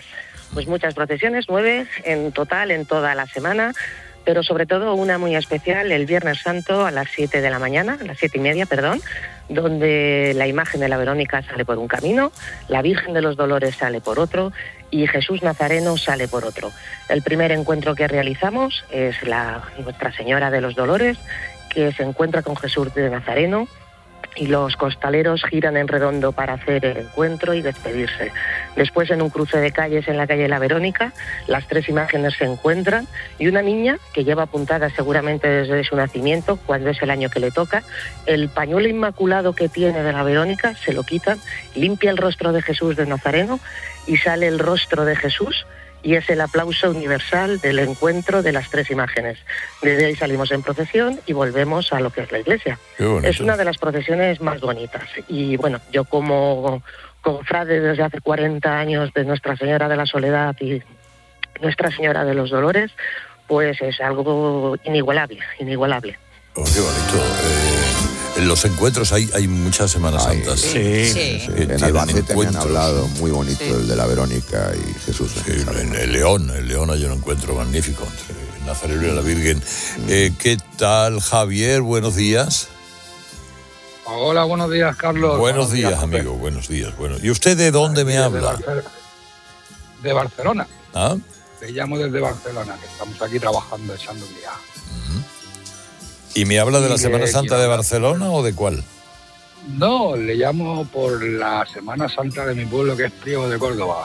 Pues muchas procesiones, 9 en total en toda la semana, pero sobre todo una muy especial el Viernes Santo a las 7 de la mañana, a las 7:30, perdón, donde la imagen de la Verónica sale por un camino, la Virgen de los Dolores sale por otro y Jesús Nazareno sale por otro. El primer encuentro que realizamos es Nuestra Señora de los Dolores, que se encuentra con Jesús de Nazareno, y los costaleros giran en redondo para hacer el encuentro y despedirse. Después, en un cruce de calles en la calle La Verónica, las 3 imágenes se encuentran y una niña que lleva apuntada seguramente desde su nacimiento, cuando es el año que le toca, el pañuelo inmaculado que tiene de la Verónica, se lo quitan, limpia el rostro de Jesús de Nazareno y sale el rostro de Jesús, y es el aplauso universal del encuentro de las 3 imágenes. Desde ahí salimos en procesión y volvemos a lo que es la iglesia. Es una de las procesiones más bonitas. Y bueno, yo como cofrade desde hace 40 años de Nuestra Señora de la Soledad y Nuestra Señora de los Dolores, pues es algo inigualable. Oh, qué bonito. En los encuentros hay muchas Semanas Santas. Sí. En Albacete me han hablado muy bonito el de la Verónica y Jesús. Sí, en el León hay un encuentro magnífico entre el Nazareno y la Virgen. ¿Qué tal, Javier? Buenos días. Hola, buenos días, Carlos. Buenos días, amigo, buenos días. Bueno, ¿y usted de dónde me habla? De Barcelona. ¿Ah? Le llamo desde Barcelona, que estamos aquí trabajando, echando un día. ¿Y me habla de la Semana Santa de Barcelona o de cuál? No, le llamo por la Semana Santa de mi pueblo, que es Priego de Córdoba.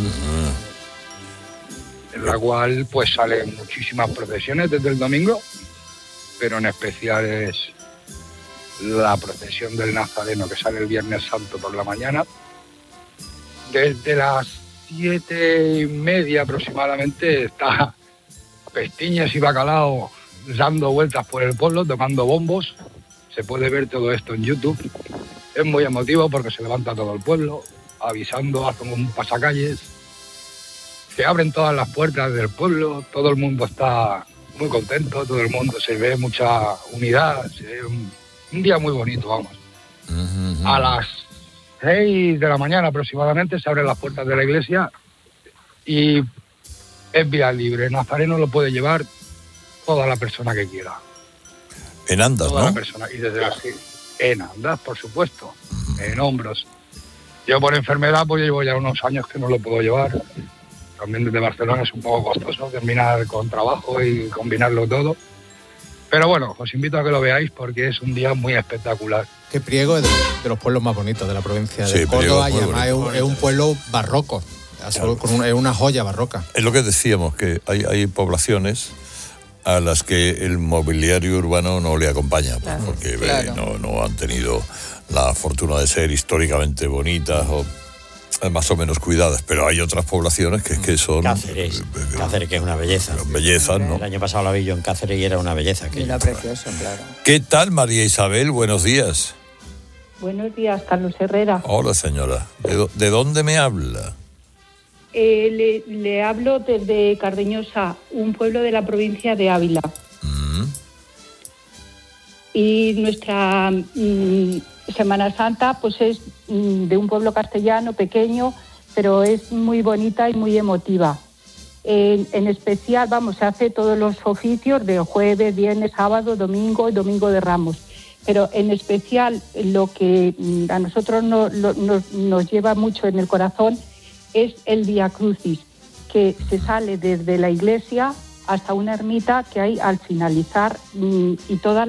En la cual pues salen muchísimas procesiones desde el domingo, pero en especial es la procesión del Nazareno, que sale el Viernes Santo por la mañana. Desde las 7:30 aproximadamente está Pestiñas y Bacalao dando vueltas por el pueblo, tocando bombos. Se puede ver todo esto en YouTube. Es muy emotivo porque se levanta todo el pueblo, avisando, hacen un pasacalles. Se abren todas las puertas del pueblo, todo el mundo está muy contento, todo el mundo, se ve mucha unidad, se ve un día muy bonito, vamos. A las 6 de la mañana aproximadamente se abren las puertas de la iglesia y es vía libre. Nazareno lo puede llevar toda la persona que quiera. En andas, toda ¿no? La persona, y desde en andas, por supuesto, en hombros. Yo por enfermedad pues llevo ya unos años que no lo puedo llevar. También desde Barcelona es un poco costoso terminar con trabajo y combinarlo todo. Pero bueno, os invito a que lo veáis porque es un día muy espectacular. Que Priego es de los pueblos más bonitos de la provincia de Córdoba, y además es un pueblo barroco, claro. Es una joya barroca. Es lo que decíamos, que hay poblaciones a las que el mobiliario urbano no le acompaña, claro, porque no han tenido la fortuna de ser históricamente bonitas o más o menos cuidadas, pero hay otras poblaciones que son... Cáceres, que es una belleza. Bellezas, ¿no? El año pasado la vi yo en Cáceres y era una belleza. Era precioso, claro. ¿Qué tal, María Isabel? Buenos días. Buenos días, Carlos Herrera. Hola, señora. ¿De dónde me habla? Le hablo desde Cardeñosa, un pueblo de la provincia de Ávila. Y nuestra Semana Santa pues es de un pueblo castellano pequeño, pero es muy bonita y muy emotiva. En especial, se hace todos los oficios de jueves, viernes, sábado, domingo y domingo de Ramos. Pero en especial lo que a nosotros nos lleva mucho en el corazón es el Vía Crucis, que se sale desde la iglesia hasta una ermita que hay al finalizar, y todas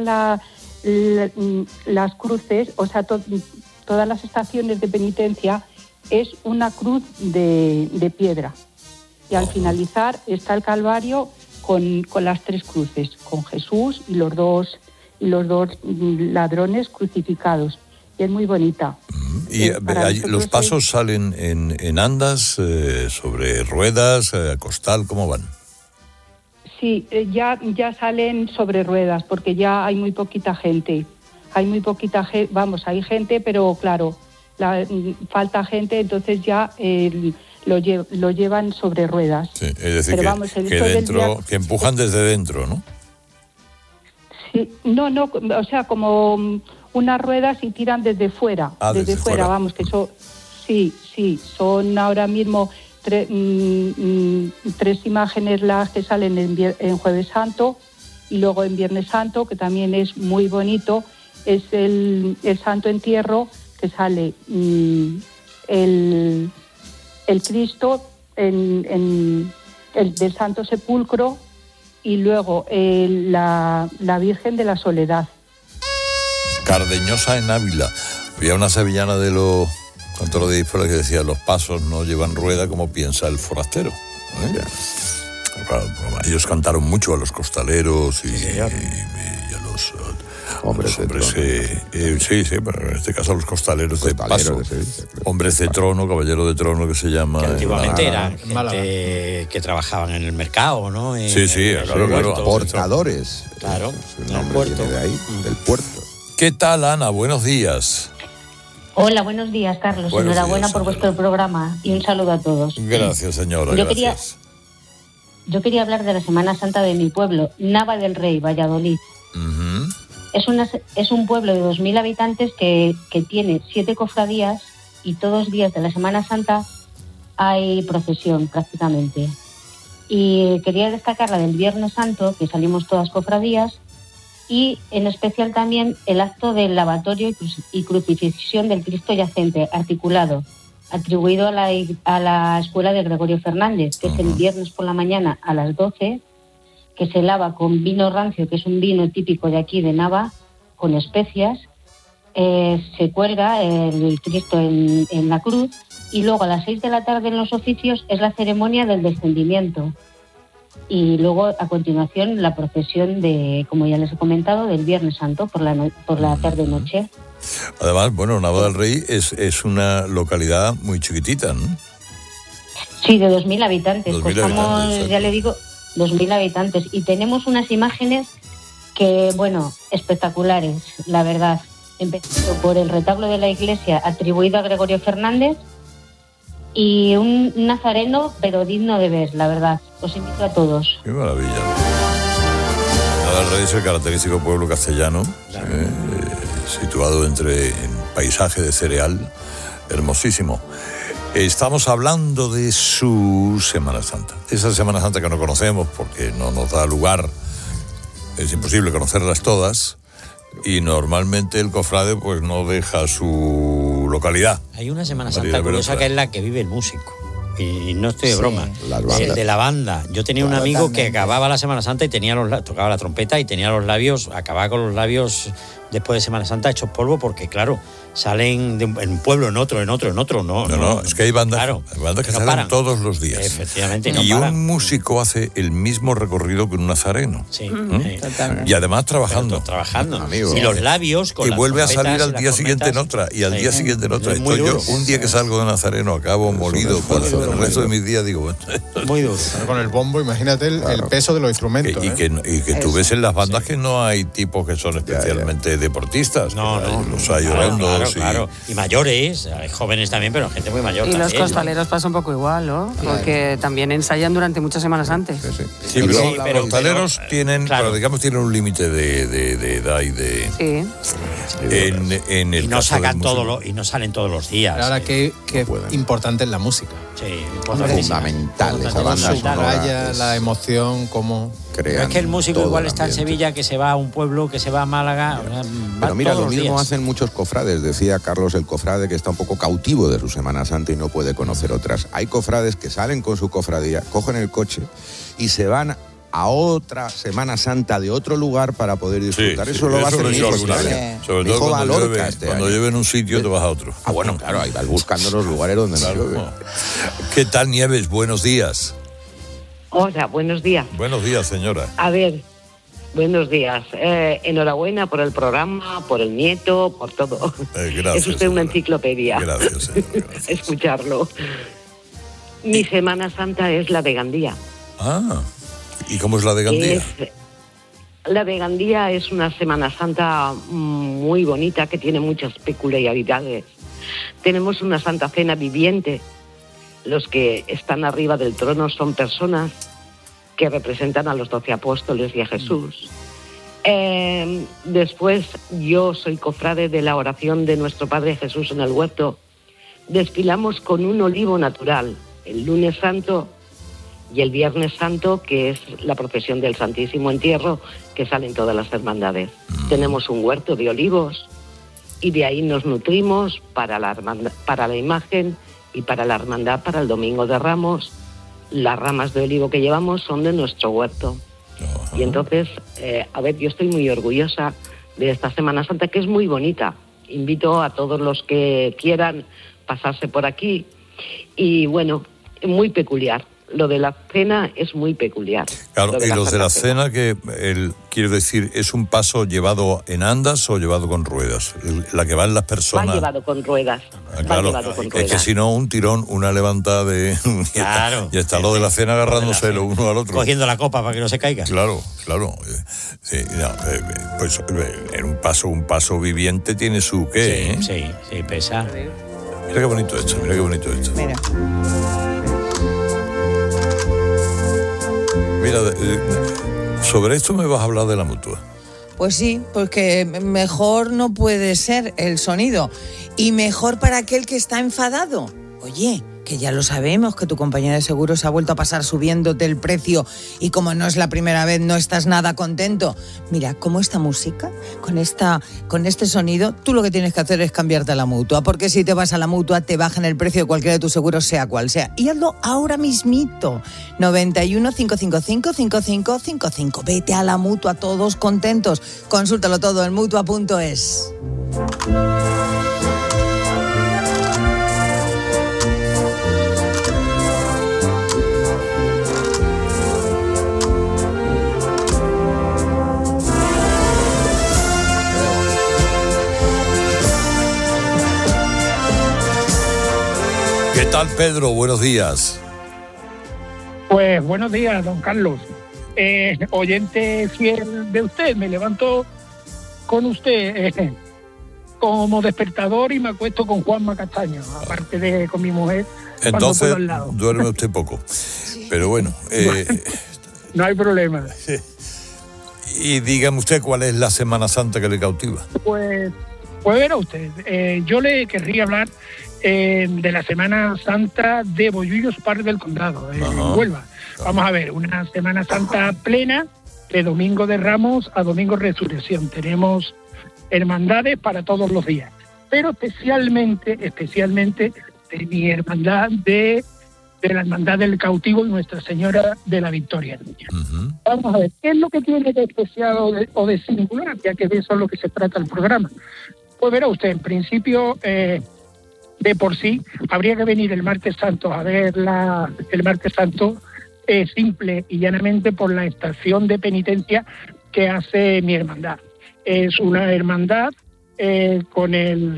las cruces, todas las estaciones de penitencia es una cruz de piedra. Y al finalizar está el Calvario con las 3 cruces, con Jesús y los dos ladrones crucificados. Y es muy bonita. ¿Y los pasos salen en andas, sobre ruedas, a costal? ¿Cómo van? Sí, ya salen sobre ruedas, porque ya hay muy poquita gente. Hay gente, pero claro, falta gente, entonces ya lo llevan sobre ruedas. Sí, es decir, que empujan desde dentro, ¿no? Sí, no, como unas ruedas y tiran desde fuera. Desde fuera, que eso, sí, son ahora mismo tres imágenes las que salen en Jueves Santo, y luego en Viernes Santo, que también es muy bonito, es el Santo Entierro, que sale el Cristo del Santo Sepulcro, y luego la Virgen de la Soledad. Cardeñosa en Ávila. Había una sevillana de los cuantos de disfraz que decía: los pasos no llevan rueda como piensa el forastero. Claro, ellos cantaron mucho a los costaleros y a los hombres de trono. Sí, pero en este caso a los costaleros de paso. Hombres de trono, caballero de trono, que se llama. Que antiguamente eran gente que trabajaban en el mercado, ¿no? Claro. Portadores. Claro, el nombre viene de ahí, del puerto. ¿Qué tal, Ana? Buenos días. Hola, buenos días, Carlos. Buenos Enhorabuena días, por vuestro programa y un saludo a todos. Gracias, señora. Gracias. Yo quería hablar de la Semana Santa de mi pueblo, Nava del Rey, Valladolid. Uh-huh. Es un pueblo de 2.000 habitantes que tiene 7 cofradías, y todos los días de la Semana Santa hay procesión prácticamente. Y quería destacar la del Viernes Santo, que salimos todas cofradías, y en especial también el acto del lavatorio y crucifixión del Cristo yacente articulado, atribuido a la escuela de Gregorio Fernández, que es el viernes por la mañana a las 12, que se lava con vino rancio, que es un vino típico de aquí de Nava, con especias. Se cuelga el Cristo en la cruz, y luego a las 6 de la tarde en los oficios es la ceremonia del descendimiento. Y luego, a continuación, la procesión como ya les he comentado, del Viernes Santo por la tarde-noche. Además, Nava del Rey es una localidad muy chiquitita, ¿no? Sí, de 2.000 habitantes. 2.000 habitantes, ya le digo, 2.000 habitantes. Y tenemos unas imágenes que, espectaculares, la verdad. Empezando por el retablo de la iglesia atribuido a Gregorio Fernández, y un nazareno, pero digno de ver, la verdad. Os invito a todos. Qué maravilla. Nava del Rey es el característico pueblo castellano, situado entre paisaje de cereal, hermosísimo. Estamos hablando de su Semana Santa. Esa Semana Santa que no conocemos porque no nos da lugar, es imposible conocerlas todas, y normalmente el cofrade pues no deja su localidad. Hay una Semana Santa curiosa que es la que vive el músico. Y no estoy de broma. El de la banda. Yo tenía un amigo que acababa la Semana Santa y tocaba la trompeta y tenía los labios, acababa con los labios después de Semana Santa hechos polvo, porque claro, salen en un pueblo, en otro, no. Es que hay bandas, claro, que salen paran todos los días. Efectivamente, y un músico hace el mismo recorrido que un nazareno. Sí, y además trabajando. Y los labios con y vuelve a salir al día siguiente en otra, y al día siguiente en otra. Estoy yo, un día que salgo de nazareno, acabo molido. El resto de mis días digo, muy duro. Con el bombo, imagínate el peso de los instrumentos. Y que tú ves en las bandas que no hay tipos que son especialmente deportistas. No. Los hay orondos. Claro. Y mayores, hay jóvenes también, pero gente muy mayor. Y también, los costaleros pasa un poco igual, ¿no? Porque también ensayan durante muchas semanas antes. Sí, pero los costaleros tienen un límite de edad y de... Sí. En el y no sacan y no salen todos los días. Ahora que importante es la música. Sí, fundamental. Esa banda sonora, la emoción, cómo crean. Es que el músico igual está en Sevilla, que se va a un pueblo, que se va a Málaga. Pero mira, lo mismo días. hacen muchos cofrades. Decía Carlos, el cofrade que está un poco cautivo de su Semana Santa y no puede conocer otras. Hay cofrades que salen con su cofradía, cogen el coche y se van a otra Semana Santa de otro lugar para poder disfrutar. Eso lo va a hacer mi hijo alguna vez. Sobre todo cuando llueve en un sitio te vas a otro. Bueno, claro, ahí vas buscando los lugares donde no llueve. ¿Qué tal, Nieves? Buenos días. Hola, buenos días. Buenos días, señora. A ver, buenos días. Enhorabuena por el programa, por el nieto, por todo. Gracias. Es usted una enciclopedia. Gracias, gracias. Escucharlo. Mi Semana Santa es la de Gandía. ¿Y cómo es la de Gandía? La de Gandía es una Semana Santa muy bonita que tiene muchas peculiaridades. Tenemos una Santa Cena viviente. Los que están arriba del trono son personas que representan a los 12 apóstoles y a Jesús. Después yo soy cofrade de la oración de nuestro Padre Jesús en el huerto. Desfilamos con un olivo natural el lunes santo y el viernes santo, que es la procesión del Santísimo Entierro, que salen todas las hermandades. Tenemos un huerto de olivos y de ahí nos nutrimos para la imagen y para la hermandad para el Domingo de Ramos. Las ramas de olivo que llevamos son de nuestro huerto. Y entonces, yo estoy muy orgullosa de esta Semana Santa, que es muy bonita. Invito a todos los que quieran pasarse por aquí. Y bueno, muy peculiar. Lo de la cena es muy peculiar. Claro, y los de la cena, quiero decir, ¿es un paso llevado en andas o llevado con ruedas? La que van las personas... Va llevado con ruedas. Claro, es que si no, un tirón, una levantada de... Claro. Ya está lo de la cena agarrándose lo uno al otro. Cogiendo la copa para que no se caiga. Claro. Sí, pues en un paso viviente tiene su qué, Sí, pesa. Mira qué bonito esto. Mira, sobre esto me vas a hablar de la Mutua. Pues sí, porque mejor no puede ser el sonido. Y mejor para aquel que está enfadado. Oye, que ya lo sabemos, que tu compañía de seguros ha vuelto a pasar subiéndote el precio y como no es la primera vez no estás nada contento. Mira, como esta música, con este sonido, tú lo que tienes que hacer es cambiarte a la Mutua, porque si te vas a la Mutua te bajan el precio de cualquiera de tus seguros, sea cual sea. Y hazlo ahora mismito. 91 555 5555. Vete a la Mutua, todos contentos. Consúltalo todo en mutua.es. ¿Qué tal, Pedro? Buenos días. Pues buenos días, don Carlos. Oyente fiel de usted, me levanto con usted como despertador y me acuesto con Juanma Castaño, aparte de con mi mujer. Entonces, duerme usted poco. Pero bueno. No hay problema. Y dígame usted cuál es la Semana Santa que le cautiva. Pues verá usted, yo le querría hablar de la Semana Santa de Bollullos, Par del Condado, en Huelva. Vamos a ver, una Semana Santa plena de Domingo de Ramos a Domingo de Resurrección. Tenemos hermandades para todos los días, pero especialmente de mi hermandad, de la Hermandad del Cautivo y Nuestra Señora de la Victoria. Vamos a ver, ¿qué es lo que tiene de especial o de singular? Ya que de eso es lo que se trata el programa. Pues verá usted, en principio... de por sí, habría que venir el Martes Santo a ver el Martes Santo simple y llanamente por la estación de penitencia que hace mi hermandad. Es una hermandad con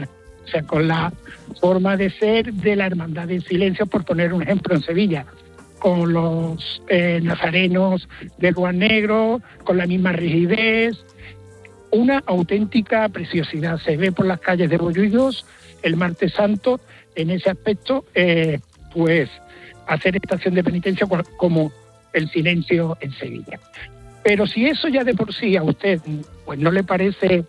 la forma de ser de la Hermandad del Silencio, por poner un ejemplo, en Sevilla, con los nazarenos de Juan Negro, con la misma rigidez, una auténtica preciosidad. Se ve por las calles de Bollullos el Martes Santo en ese aspecto, pues hacer estación de penitencia como el Silencio en Sevilla. Pero si eso ya de por sí a usted pues no le parece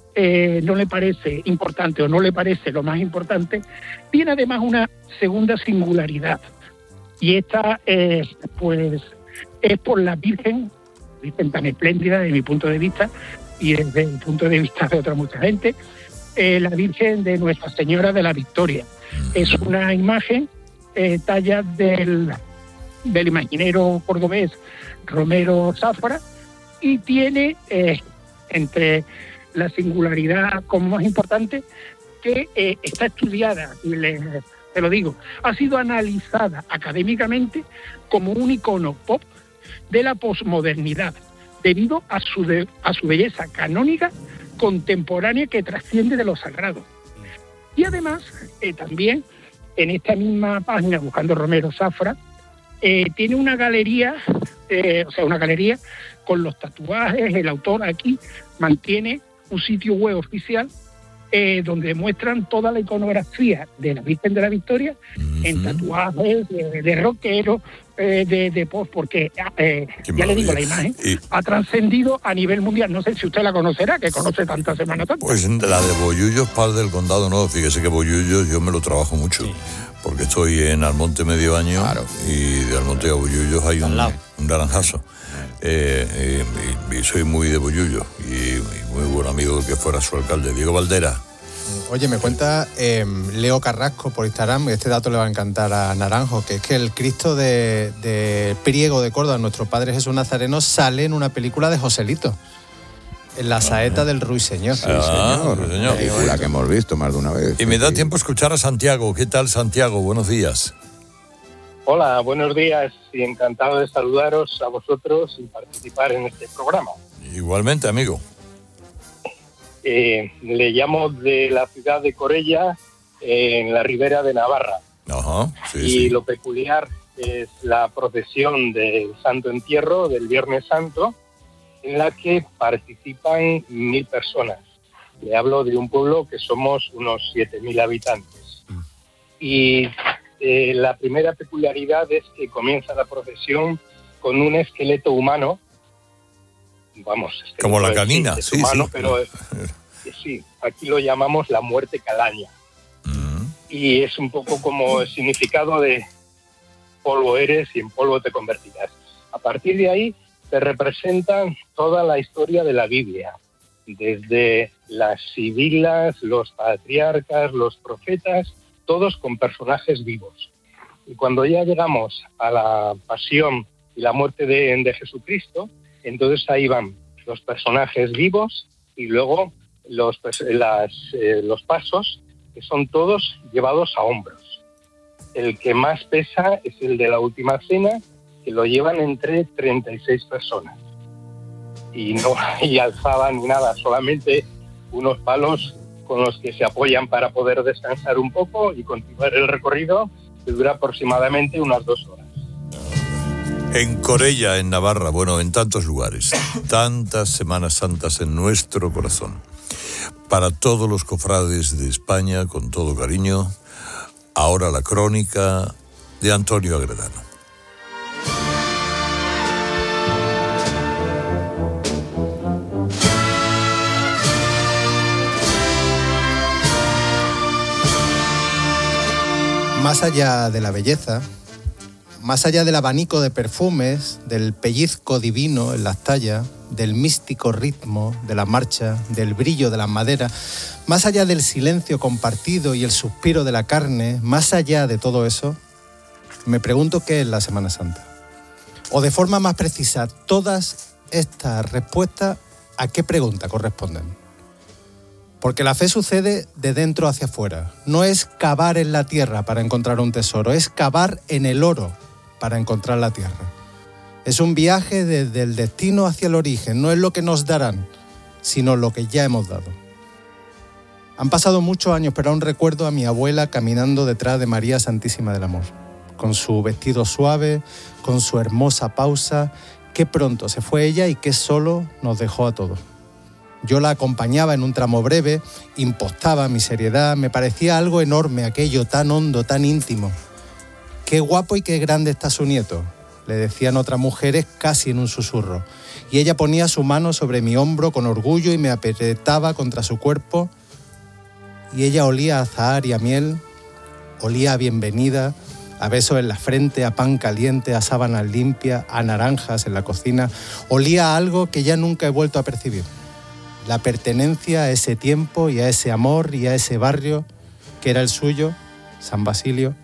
importante o no le parece lo más importante, tiene además una segunda singularidad, y esta pues es por la Virgen tan espléndida desde mi punto de vista y desde el punto de vista de otra mucha gente, la Virgen de Nuestra Señora de la Victoria. Es una imagen talla del imaginero cordobés Romero Zafra, y tiene entre la singularidad como más importante que está estudiada, y te lo digo, ha sido analizada académicamente como un icono pop de la posmodernidad, debido a su belleza canónica contemporánea que trasciende de lo sagrado. Y además, también en esta misma página, buscando Romero Zafra, tiene una galería, una galería con los tatuajes. El autor aquí mantiene un sitio web oficial donde muestran toda la iconografía de la Virgen de la Victoria en tatuajes de rockero, de post, porque ya le digo, la imagen ha trascendido a nivel mundial. No sé si usted la conocerá, que conoce tanta Semana Santa. Pues la de Bollullos, Par del Condado, no. Fíjese que Bollullos yo me lo trabajo mucho. porque estoy en Almonte medio año, claro, y de Almonte a Bollullos hay un naranjazo. Y soy muy de Bollullos y muy buen amigo del que fuera su alcalde, Diego Valdera. Oye, me cuenta Leo Carrasco por Instagram, este dato le va a encantar a Naranjo, que es que el Cristo de Priego de Córdoba, nuestro Padre Jesús Nazareno, sale en una película de Joselito, en La saeta del Ruiseñor. Sí, señor. Película que hemos visto más de una vez. Y me da tiempo escuchar a Santiago. ¿Qué tal, Santiago? Buenos días. Hola, buenos días y encantado de saludaros a vosotros y participar en este programa. Igualmente, amigo. Le llamo de la ciudad de Corella, en la ribera de Navarra. Ajá, sí, y sí. Lo peculiar es la procesión del Santo Entierro, del Viernes Santo, en la que participan 1.000 personas. Le hablo de un pueblo que somos unos 7.000 habitantes. Y la primera peculiaridad es que comienza la procesión con un esqueleto humano. Vamos, como la canina, es humano, sí. Pero sí, aquí lo llamamos la muerte calaña. Y es un poco como el significado de polvo eres y en polvo te convertirás. A partir de ahí se representa toda la historia de la Biblia, desde las sibilas, los patriarcas, los profetas, todos con personajes vivos. Y cuando ya llegamos a la pasión y la muerte de Jesucristo, entonces ahí van los personajes vivos y luego los pasos, que son todos llevados a hombros. El que más pesa es el de la Última Cena, que lo llevan entre 36 personas. Y no hay alzada ni nada, solamente unos palos con los que se apoyan para poder descansar un poco y continuar el recorrido, que dura aproximadamente unas 2 horas. En Corella, en Navarra, bueno, en tantos lugares, tantas Semanas Santas en nuestro corazón. Para todos los cofrades de España, con todo cariño, ahora la crónica de Antonio Agredano. Más allá de la belleza, más allá del abanico de perfumes, del pellizco divino en las tallas, del místico ritmo de la marcha, del brillo de las maderas, más allá del silencio compartido y el suspiro de la carne, más allá de todo eso, me pregunto qué es la Semana Santa. O de forma más precisa, todas estas respuestas, ¿a qué pregunta corresponden? Porque la fe sucede de dentro hacia afuera. No es cavar en la tierra para encontrar un tesoro, es cavar en el oro para encontrar la tierra. Es un viaje desde el destino hacia el origen. No es lo que nos darán, sino lo que ya hemos dado. Han pasado muchos años, pero aún recuerdo a mi abuela caminando detrás de María Santísima del Amor, con su vestido suave, con su hermosa pausa. Qué pronto se fue ella y qué solo nos dejó a todos. Yo la acompañaba en un tramo breve, impostaba mi seriedad, me parecía algo enorme aquello, tan hondo, tan íntimo. Qué guapo y qué grande está su nieto, le decían otras mujeres casi en un susurro. Y ella ponía su mano sobre mi hombro con orgullo y me apretaba contra su cuerpo. Y ella olía a azahar y a miel, olía a bienvenida, a besos en la frente, a pan caliente, a sábanas limpias, a naranjas en la cocina. Olía a algo que ya nunca he vuelto a percibir. La pertenencia a ese tiempo y a ese amor y a ese barrio que era el suyo, San Basilio.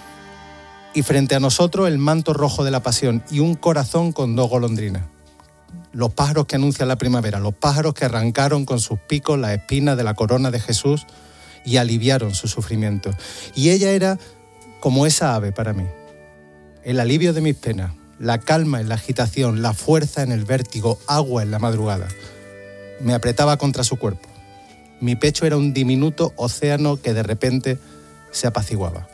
Y frente a nosotros el manto rojo de la pasión y un corazón con 2 golondrinas. Los pájaros que anuncian la primavera, los pájaros que arrancaron con sus picos las espinas de la corona de Jesús y aliviaron su sufrimiento. Y ella era como esa ave para mí. El alivio de mis penas, la calma en la agitación, la fuerza en el vértigo, agua en la madrugada. Me apretaba contra su cuerpo. Mi pecho era un diminuto océano que de repente se apaciguaba.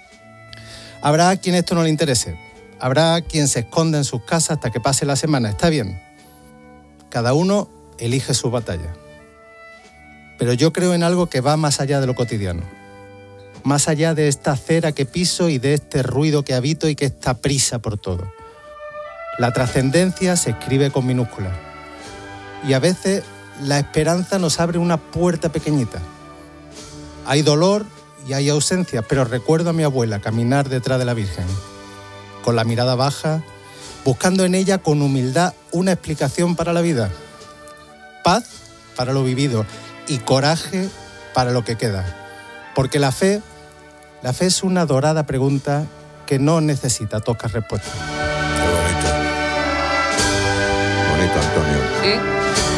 Habrá quien esto no le interese. Habrá quien se esconda en sus casas hasta que pase la semana. Está bien. Cada uno elige su batalla. Pero yo creo en algo que va más allá de lo cotidiano. Más allá de esta acera que piso y de este ruido que habito y que esta prisa por todo. La trascendencia se escribe con minúsculas. Y a veces la esperanza nos abre una puerta pequeñita. Hay dolor y hay ausencia, pero recuerdo a mi abuela caminar detrás de la Virgen, con la mirada baja, buscando en ella con humildad una explicación para la vida. Paz para lo vivido y coraje para lo que queda. Porque la fe es una dorada pregunta que no necesita toscas respuestas. Qué bonito, Antonio. ¿Sí?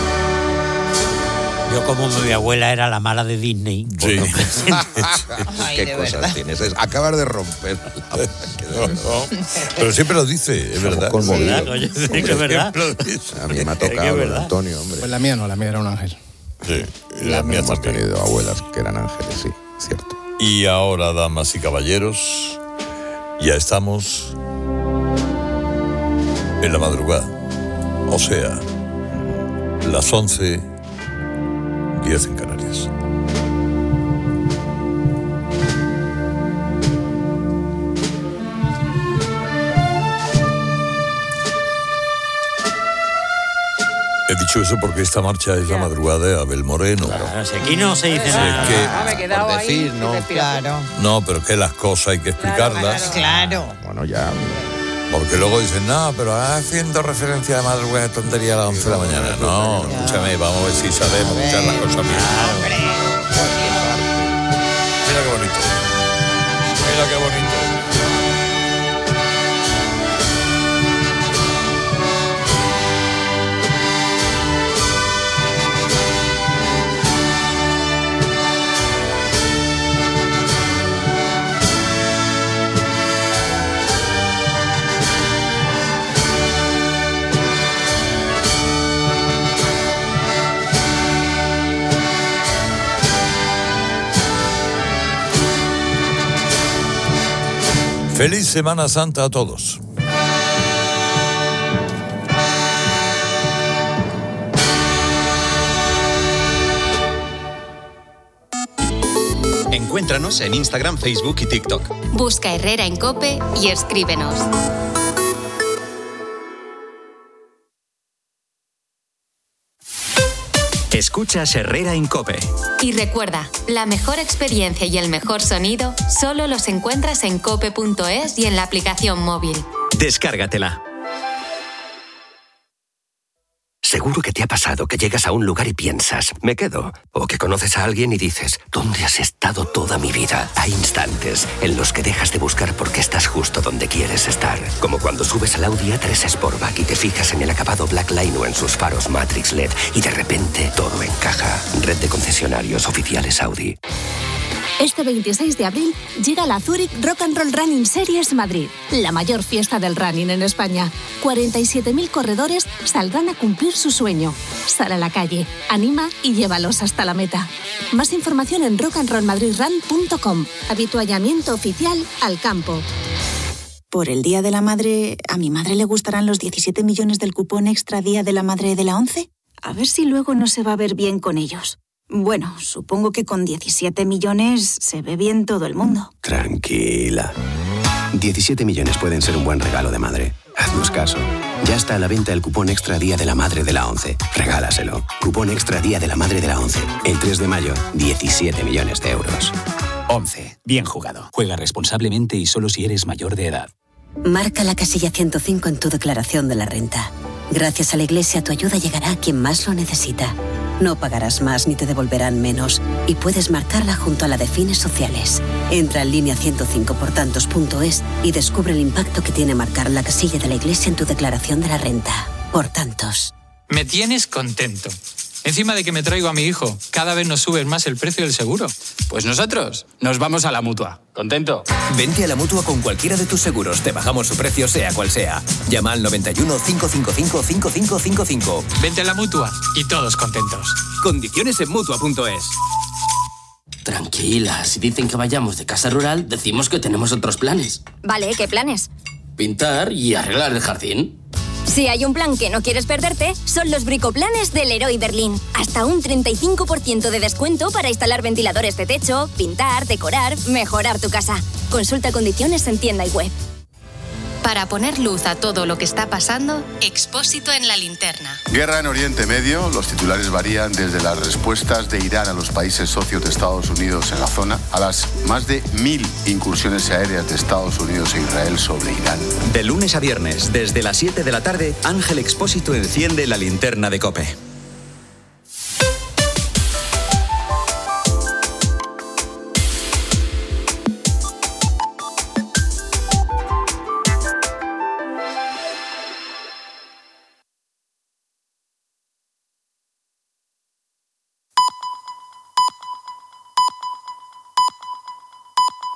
Yo como mi abuela era la mala de Disney. Sí. Qué cosas tienes. Acabas de romper. Pero siempre lo dice, es verdad. Conmovido. Claro, yo sé que es verdad. A mí me ha tocado el Antonio, hombre. Pues la mía no, la mía era un ángel. Sí, la mía Hemos también. tenido abuelas que eran ángeles, sí, cierto. Y ahora, damas y caballeros, ya estamos en la madrugada. O sea, las 11:10 en Canarias. He dicho eso porque esta marcha es la madrugada de Abel Moreno. Claro, si aquí no se dice nada. Es que- Me he quedado por ahí decir, ¿no? Claro, No, pero que las cosas hay que explicarlas. claro. Bueno, ya. Porque luego dicen, no, pero haciendo referencia a la madrugada de tontería a las 11 de la mañana. No, escúchame, vamos a ver si sabemos escuchar las cosas bien. Mira qué bonito. Mira qué bonito. Feliz Semana Santa a todos. Encuéntranos en Instagram, Facebook y TikTok. Busca Herrera en COPE y escríbenos. Escuchas Herrera en COPE. Y recuerda, la mejor experiencia y el mejor sonido solo los encuentras en cope.es y en la aplicación móvil. Descárgatela. Seguro que te ha pasado que llegas a un lugar y piensas, me quedo. O que conoces a alguien y dices, ¿dónde has estado toda mi vida? Hay instantes en los que dejas de buscar porque estás justo donde quieres estar. Como cuando subes al Audi A3 Sportback y te fijas en el acabado Black Line o en sus faros Matrix LED y de repente todo encaja. Red de concesionarios oficiales Audi. Este 26 de abril llega la Zurich Rock and Roll Running Series Madrid, la mayor fiesta del running en España. 47.000 corredores saldrán a cumplir su sueño. Sal a la calle, anima y llévalos hasta la meta. Más información en rockandrollmadridrun.com. Habituallamiento oficial al campo. Por el Día de la Madre, ¿a mi madre le gustarán los 17 millones del cupón extra Día de la Madre de la ONCE? A ver si luego no se va a ver bien con ellos. Bueno, supongo que con 17 millones se ve bien todo el mundo. Tranquila. 17 millones pueden ser un buen regalo de madre. Haznos caso. Ya está a la venta el cupón extra Día de la Madre de la ONCE. Regálaselo. Cupón extra Día de la Madre de la ONCE. El 3 de mayo, 17 millones de euros. 11. Bien jugado. Juega responsablemente y solo si eres mayor de edad. Marca la casilla 105 en tu declaración de la renta. Gracias a la Iglesia tu ayuda llegará a quien más lo necesita. No pagarás más ni te devolverán menos y puedes marcarla junto a la de fines sociales. Entra en línea 105portantos.es y descubre el impacto que tiene marcar la casilla de la Iglesia en tu declaración de la renta. Por tantos. Me tienes contento. Encima de que me traigo a mi hijo, cada vez nos subes más el precio del seguro. Pues nosotros nos vamos a la Mutua. ¿Contento? Vente a la Mutua con cualquiera de tus seguros. Te bajamos su precio sea cual sea. Llama al 91 555 5555. Vente a la Mutua y todos contentos. Condiciones en Mutua.es. Tranquila, si dicen que vayamos de casa rural, decimos que tenemos otros planes. Vale, ¿qué planes? Pintar y arreglar el jardín. Si hay un plan que no quieres perderte, son los bricoplanes del Leroy Berlín. Hasta un 35% de descuento para instalar ventiladores de techo, pintar, decorar, mejorar tu casa. Consulta condiciones en tienda y web. Para poner luz a todo lo que está pasando, Expósito en la linterna. Guerra en Oriente Medio. Los titulares varían desde las respuestas de Irán a los países socios de Estados Unidos en la zona a las más de 1000 incursiones aéreas de Estados Unidos e Israel sobre Irán. De lunes a viernes, desde las 7 de la tarde, Ángel Expósito enciende la linterna de COPE.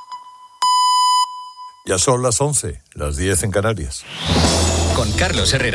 Ya son las 11, las 10 en Canarias. Con Carlos Herrera.